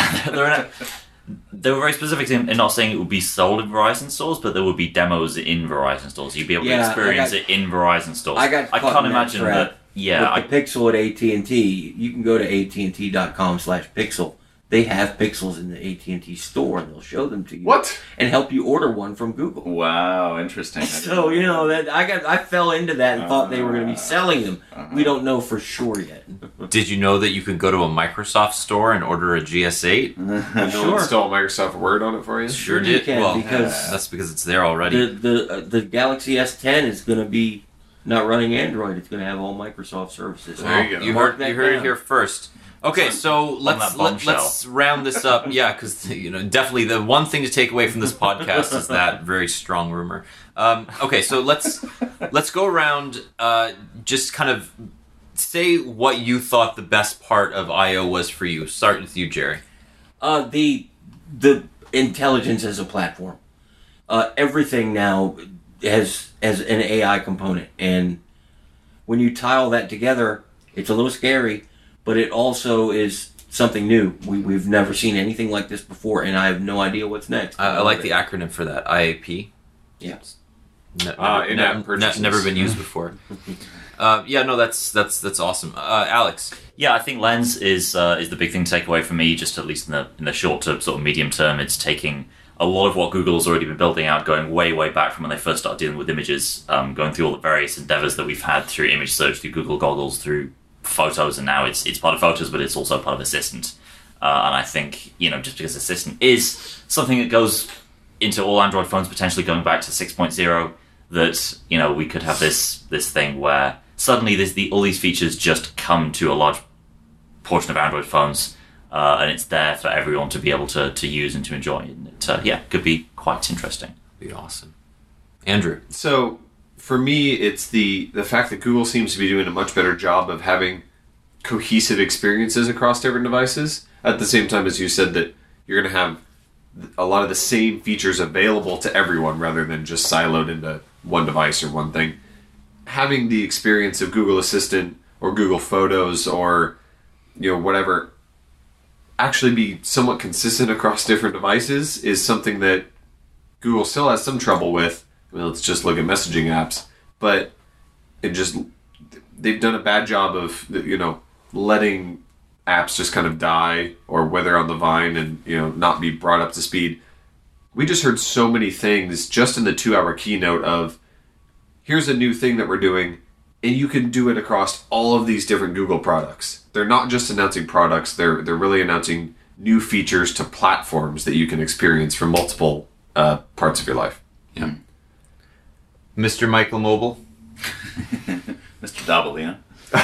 they were very specific in not saying it would be sold in Verizon stores, but there would be demos in Verizon stores. You'd be able to Yeah, experience it in Verizon stores. I got caught can't in that imagine trap. that. Yeah, With the Pixel at AT&T, you can go to AT&T.com/Pixel. They have Pixels in the AT&T store, and they'll show them to you. What? And help you order one from Google. Wow, interesting. So that I fell into that and thought they were going to be selling them. We don't know for sure yet. Did you know that you could go to a Microsoft store and order a GS8? And they'll Sure. install Microsoft Word on it for you. Sure You did. can, Well, because that's because it's there already. the Galaxy S10 is going to be not running Android. It's going to have all Microsoft services. There you go. You Mark heard, that you heard it down. here first. Okay, so that bombshell. let's round this up. Yeah, because definitely the one thing to take away from this podcast is that very strong rumor. Okay, so let's go around. Just kind of say what you thought the best part of I/O was for you. Start with you, Jerry. The intelligence as a platform. Everything now has an AI component, and when you tie all that together, it's a little scary, but it also is something new. We've never seen anything like this before, and I have no idea what's next. I like the acronym for that. IAP. Yeah. In-app purchases. Never been used before. Yeah, no, that's awesome. Alex. Yeah, I think Lens is the big thing to take away from me. Just at least in the short to sort of medium term, it's taking a lot of what Google's already been building out, going way back from when they first started dealing with images, going through all the various endeavors that we've had through image search, through Google Goggles, through Photos, and now it's part of Photos, but it's also part of Assistant. And I think just because Assistant is something that goes into all Android phones, potentially going back to 6.0, that we could have this thing where suddenly all these features just come to a large portion of Android phones, and it's there for everyone to be able to use and to enjoy. And it could be quite interesting. Be awesome. Andrew. So for me, it's the fact that Google seems to be doing a much better job of having cohesive experiences across different devices. At the same time, as you said, that you're going to have a lot of the same features available to everyone rather than just siloed into one device or one thing. Having the experience of Google Assistant or Google Photos or whatever actually be somewhat consistent across different devices is something that Google still has some trouble with. I mean, let's just look at messaging apps, but they've done a bad job of letting apps just kind of die or wither on the vine and not be brought up to speed. We just heard so many things just in the 2-hour keynote of here's a new thing that we're doing, and you can do it across all of these different Google products. They're not just announcing products, they're really announcing new features to platforms that you can experience from multiple parts of your life. Yeah. Mr. Michael Mobile. Mr. Dabbleina.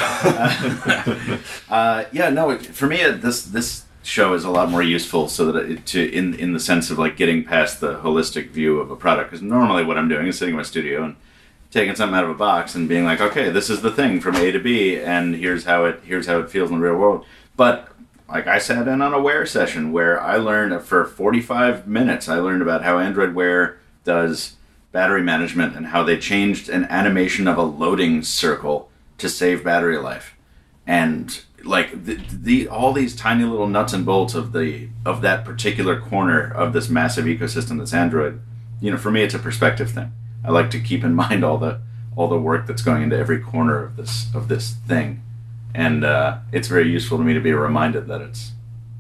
For me, this show is a lot more useful so that in the sense of like getting past the holistic view of a product. Because normally what I'm doing is sitting in my studio and taking something out of a box and being like, okay, this is the thing from A to B, and here's how it feels in the real world. But like I sat in on a Wear session where I learned for 45 minutes. I learned about how Android Wear does battery management and how they changed an animation of a loading circle to save battery life, and like all these tiny little nuts and bolts of that particular corner of this massive ecosystem that's Android. For me, it's a perspective thing. I like to keep in mind all the work that's going into every corner of this thing, and it's very useful to me to be reminded that it's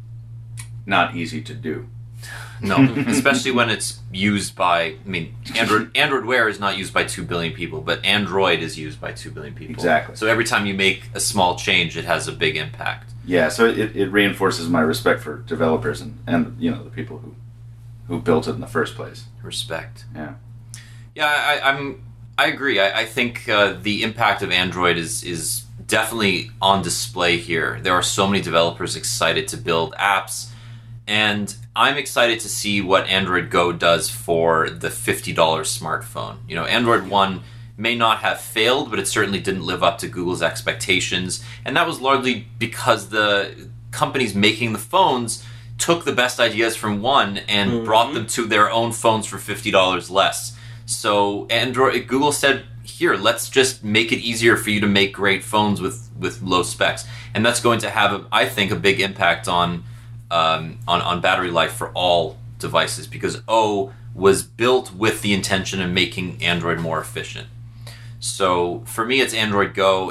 not easy to do. No, especially when it's used by, Android Wear is not used by 2 billion people, but Android is used by 2 billion people. Exactly. So every time you make a small change, it has a big impact. Yeah, so it reinforces my respect for developers and the people who built it in the first place. Respect. Yeah. Yeah, I agree. I think the impact of Android is definitely on display here. There are so many developers excited to build apps, and I'm excited to see what Android Go does for the $50 smartphone. Android One may not have failed, but it certainly didn't live up to Google's expectations, and that was largely because the companies making the phones took the best ideas from One and brought them to their own phones for $50 less. So Google said, here, let's just make it easier for you to make great phones with low specs, and that's going to have, I think, a big impact on battery life for all devices, because O was built with the intention of making Android more efficient. So for me, it's Android Go.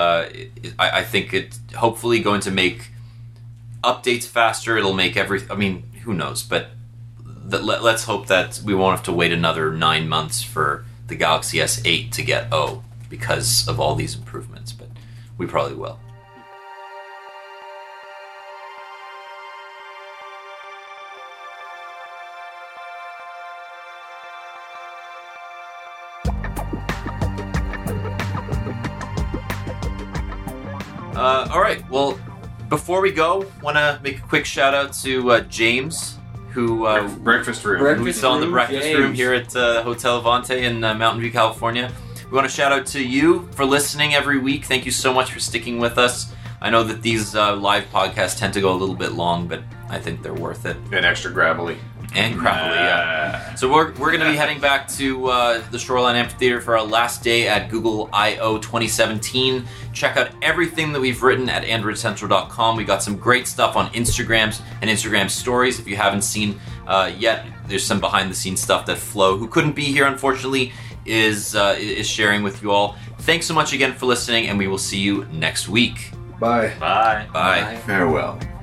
I think it's hopefully going to make updates faster. It'll make who knows? But let's hope that we won't have to wait another 9 months for the Galaxy S8 to get O because of all these improvements. But we probably will. All right. Well, before we go, want to make a quick shout out to James, who's on the breakfast room here at Hotel Avante in Mountain View, California. We want to shout out to you for listening every week. Thank you so much for sticking with us. I know that these live podcasts tend to go a little bit long, but I think they're worth it. And extra gravelly. Yeah. So we're going to be heading back to the Shoreline Amphitheater for our last day at Google I/O 2017. Check out everything that we've written at AndroidCentral.com. We got some great stuff on Instagrams and Instagram stories. If you haven't seen yet, there's some behind-the-scenes stuff that Flo, who couldn't be here unfortunately, is sharing with you all. Thanks so much again for listening, and we will see you next week. Bye. Bye. Bye. Farewell.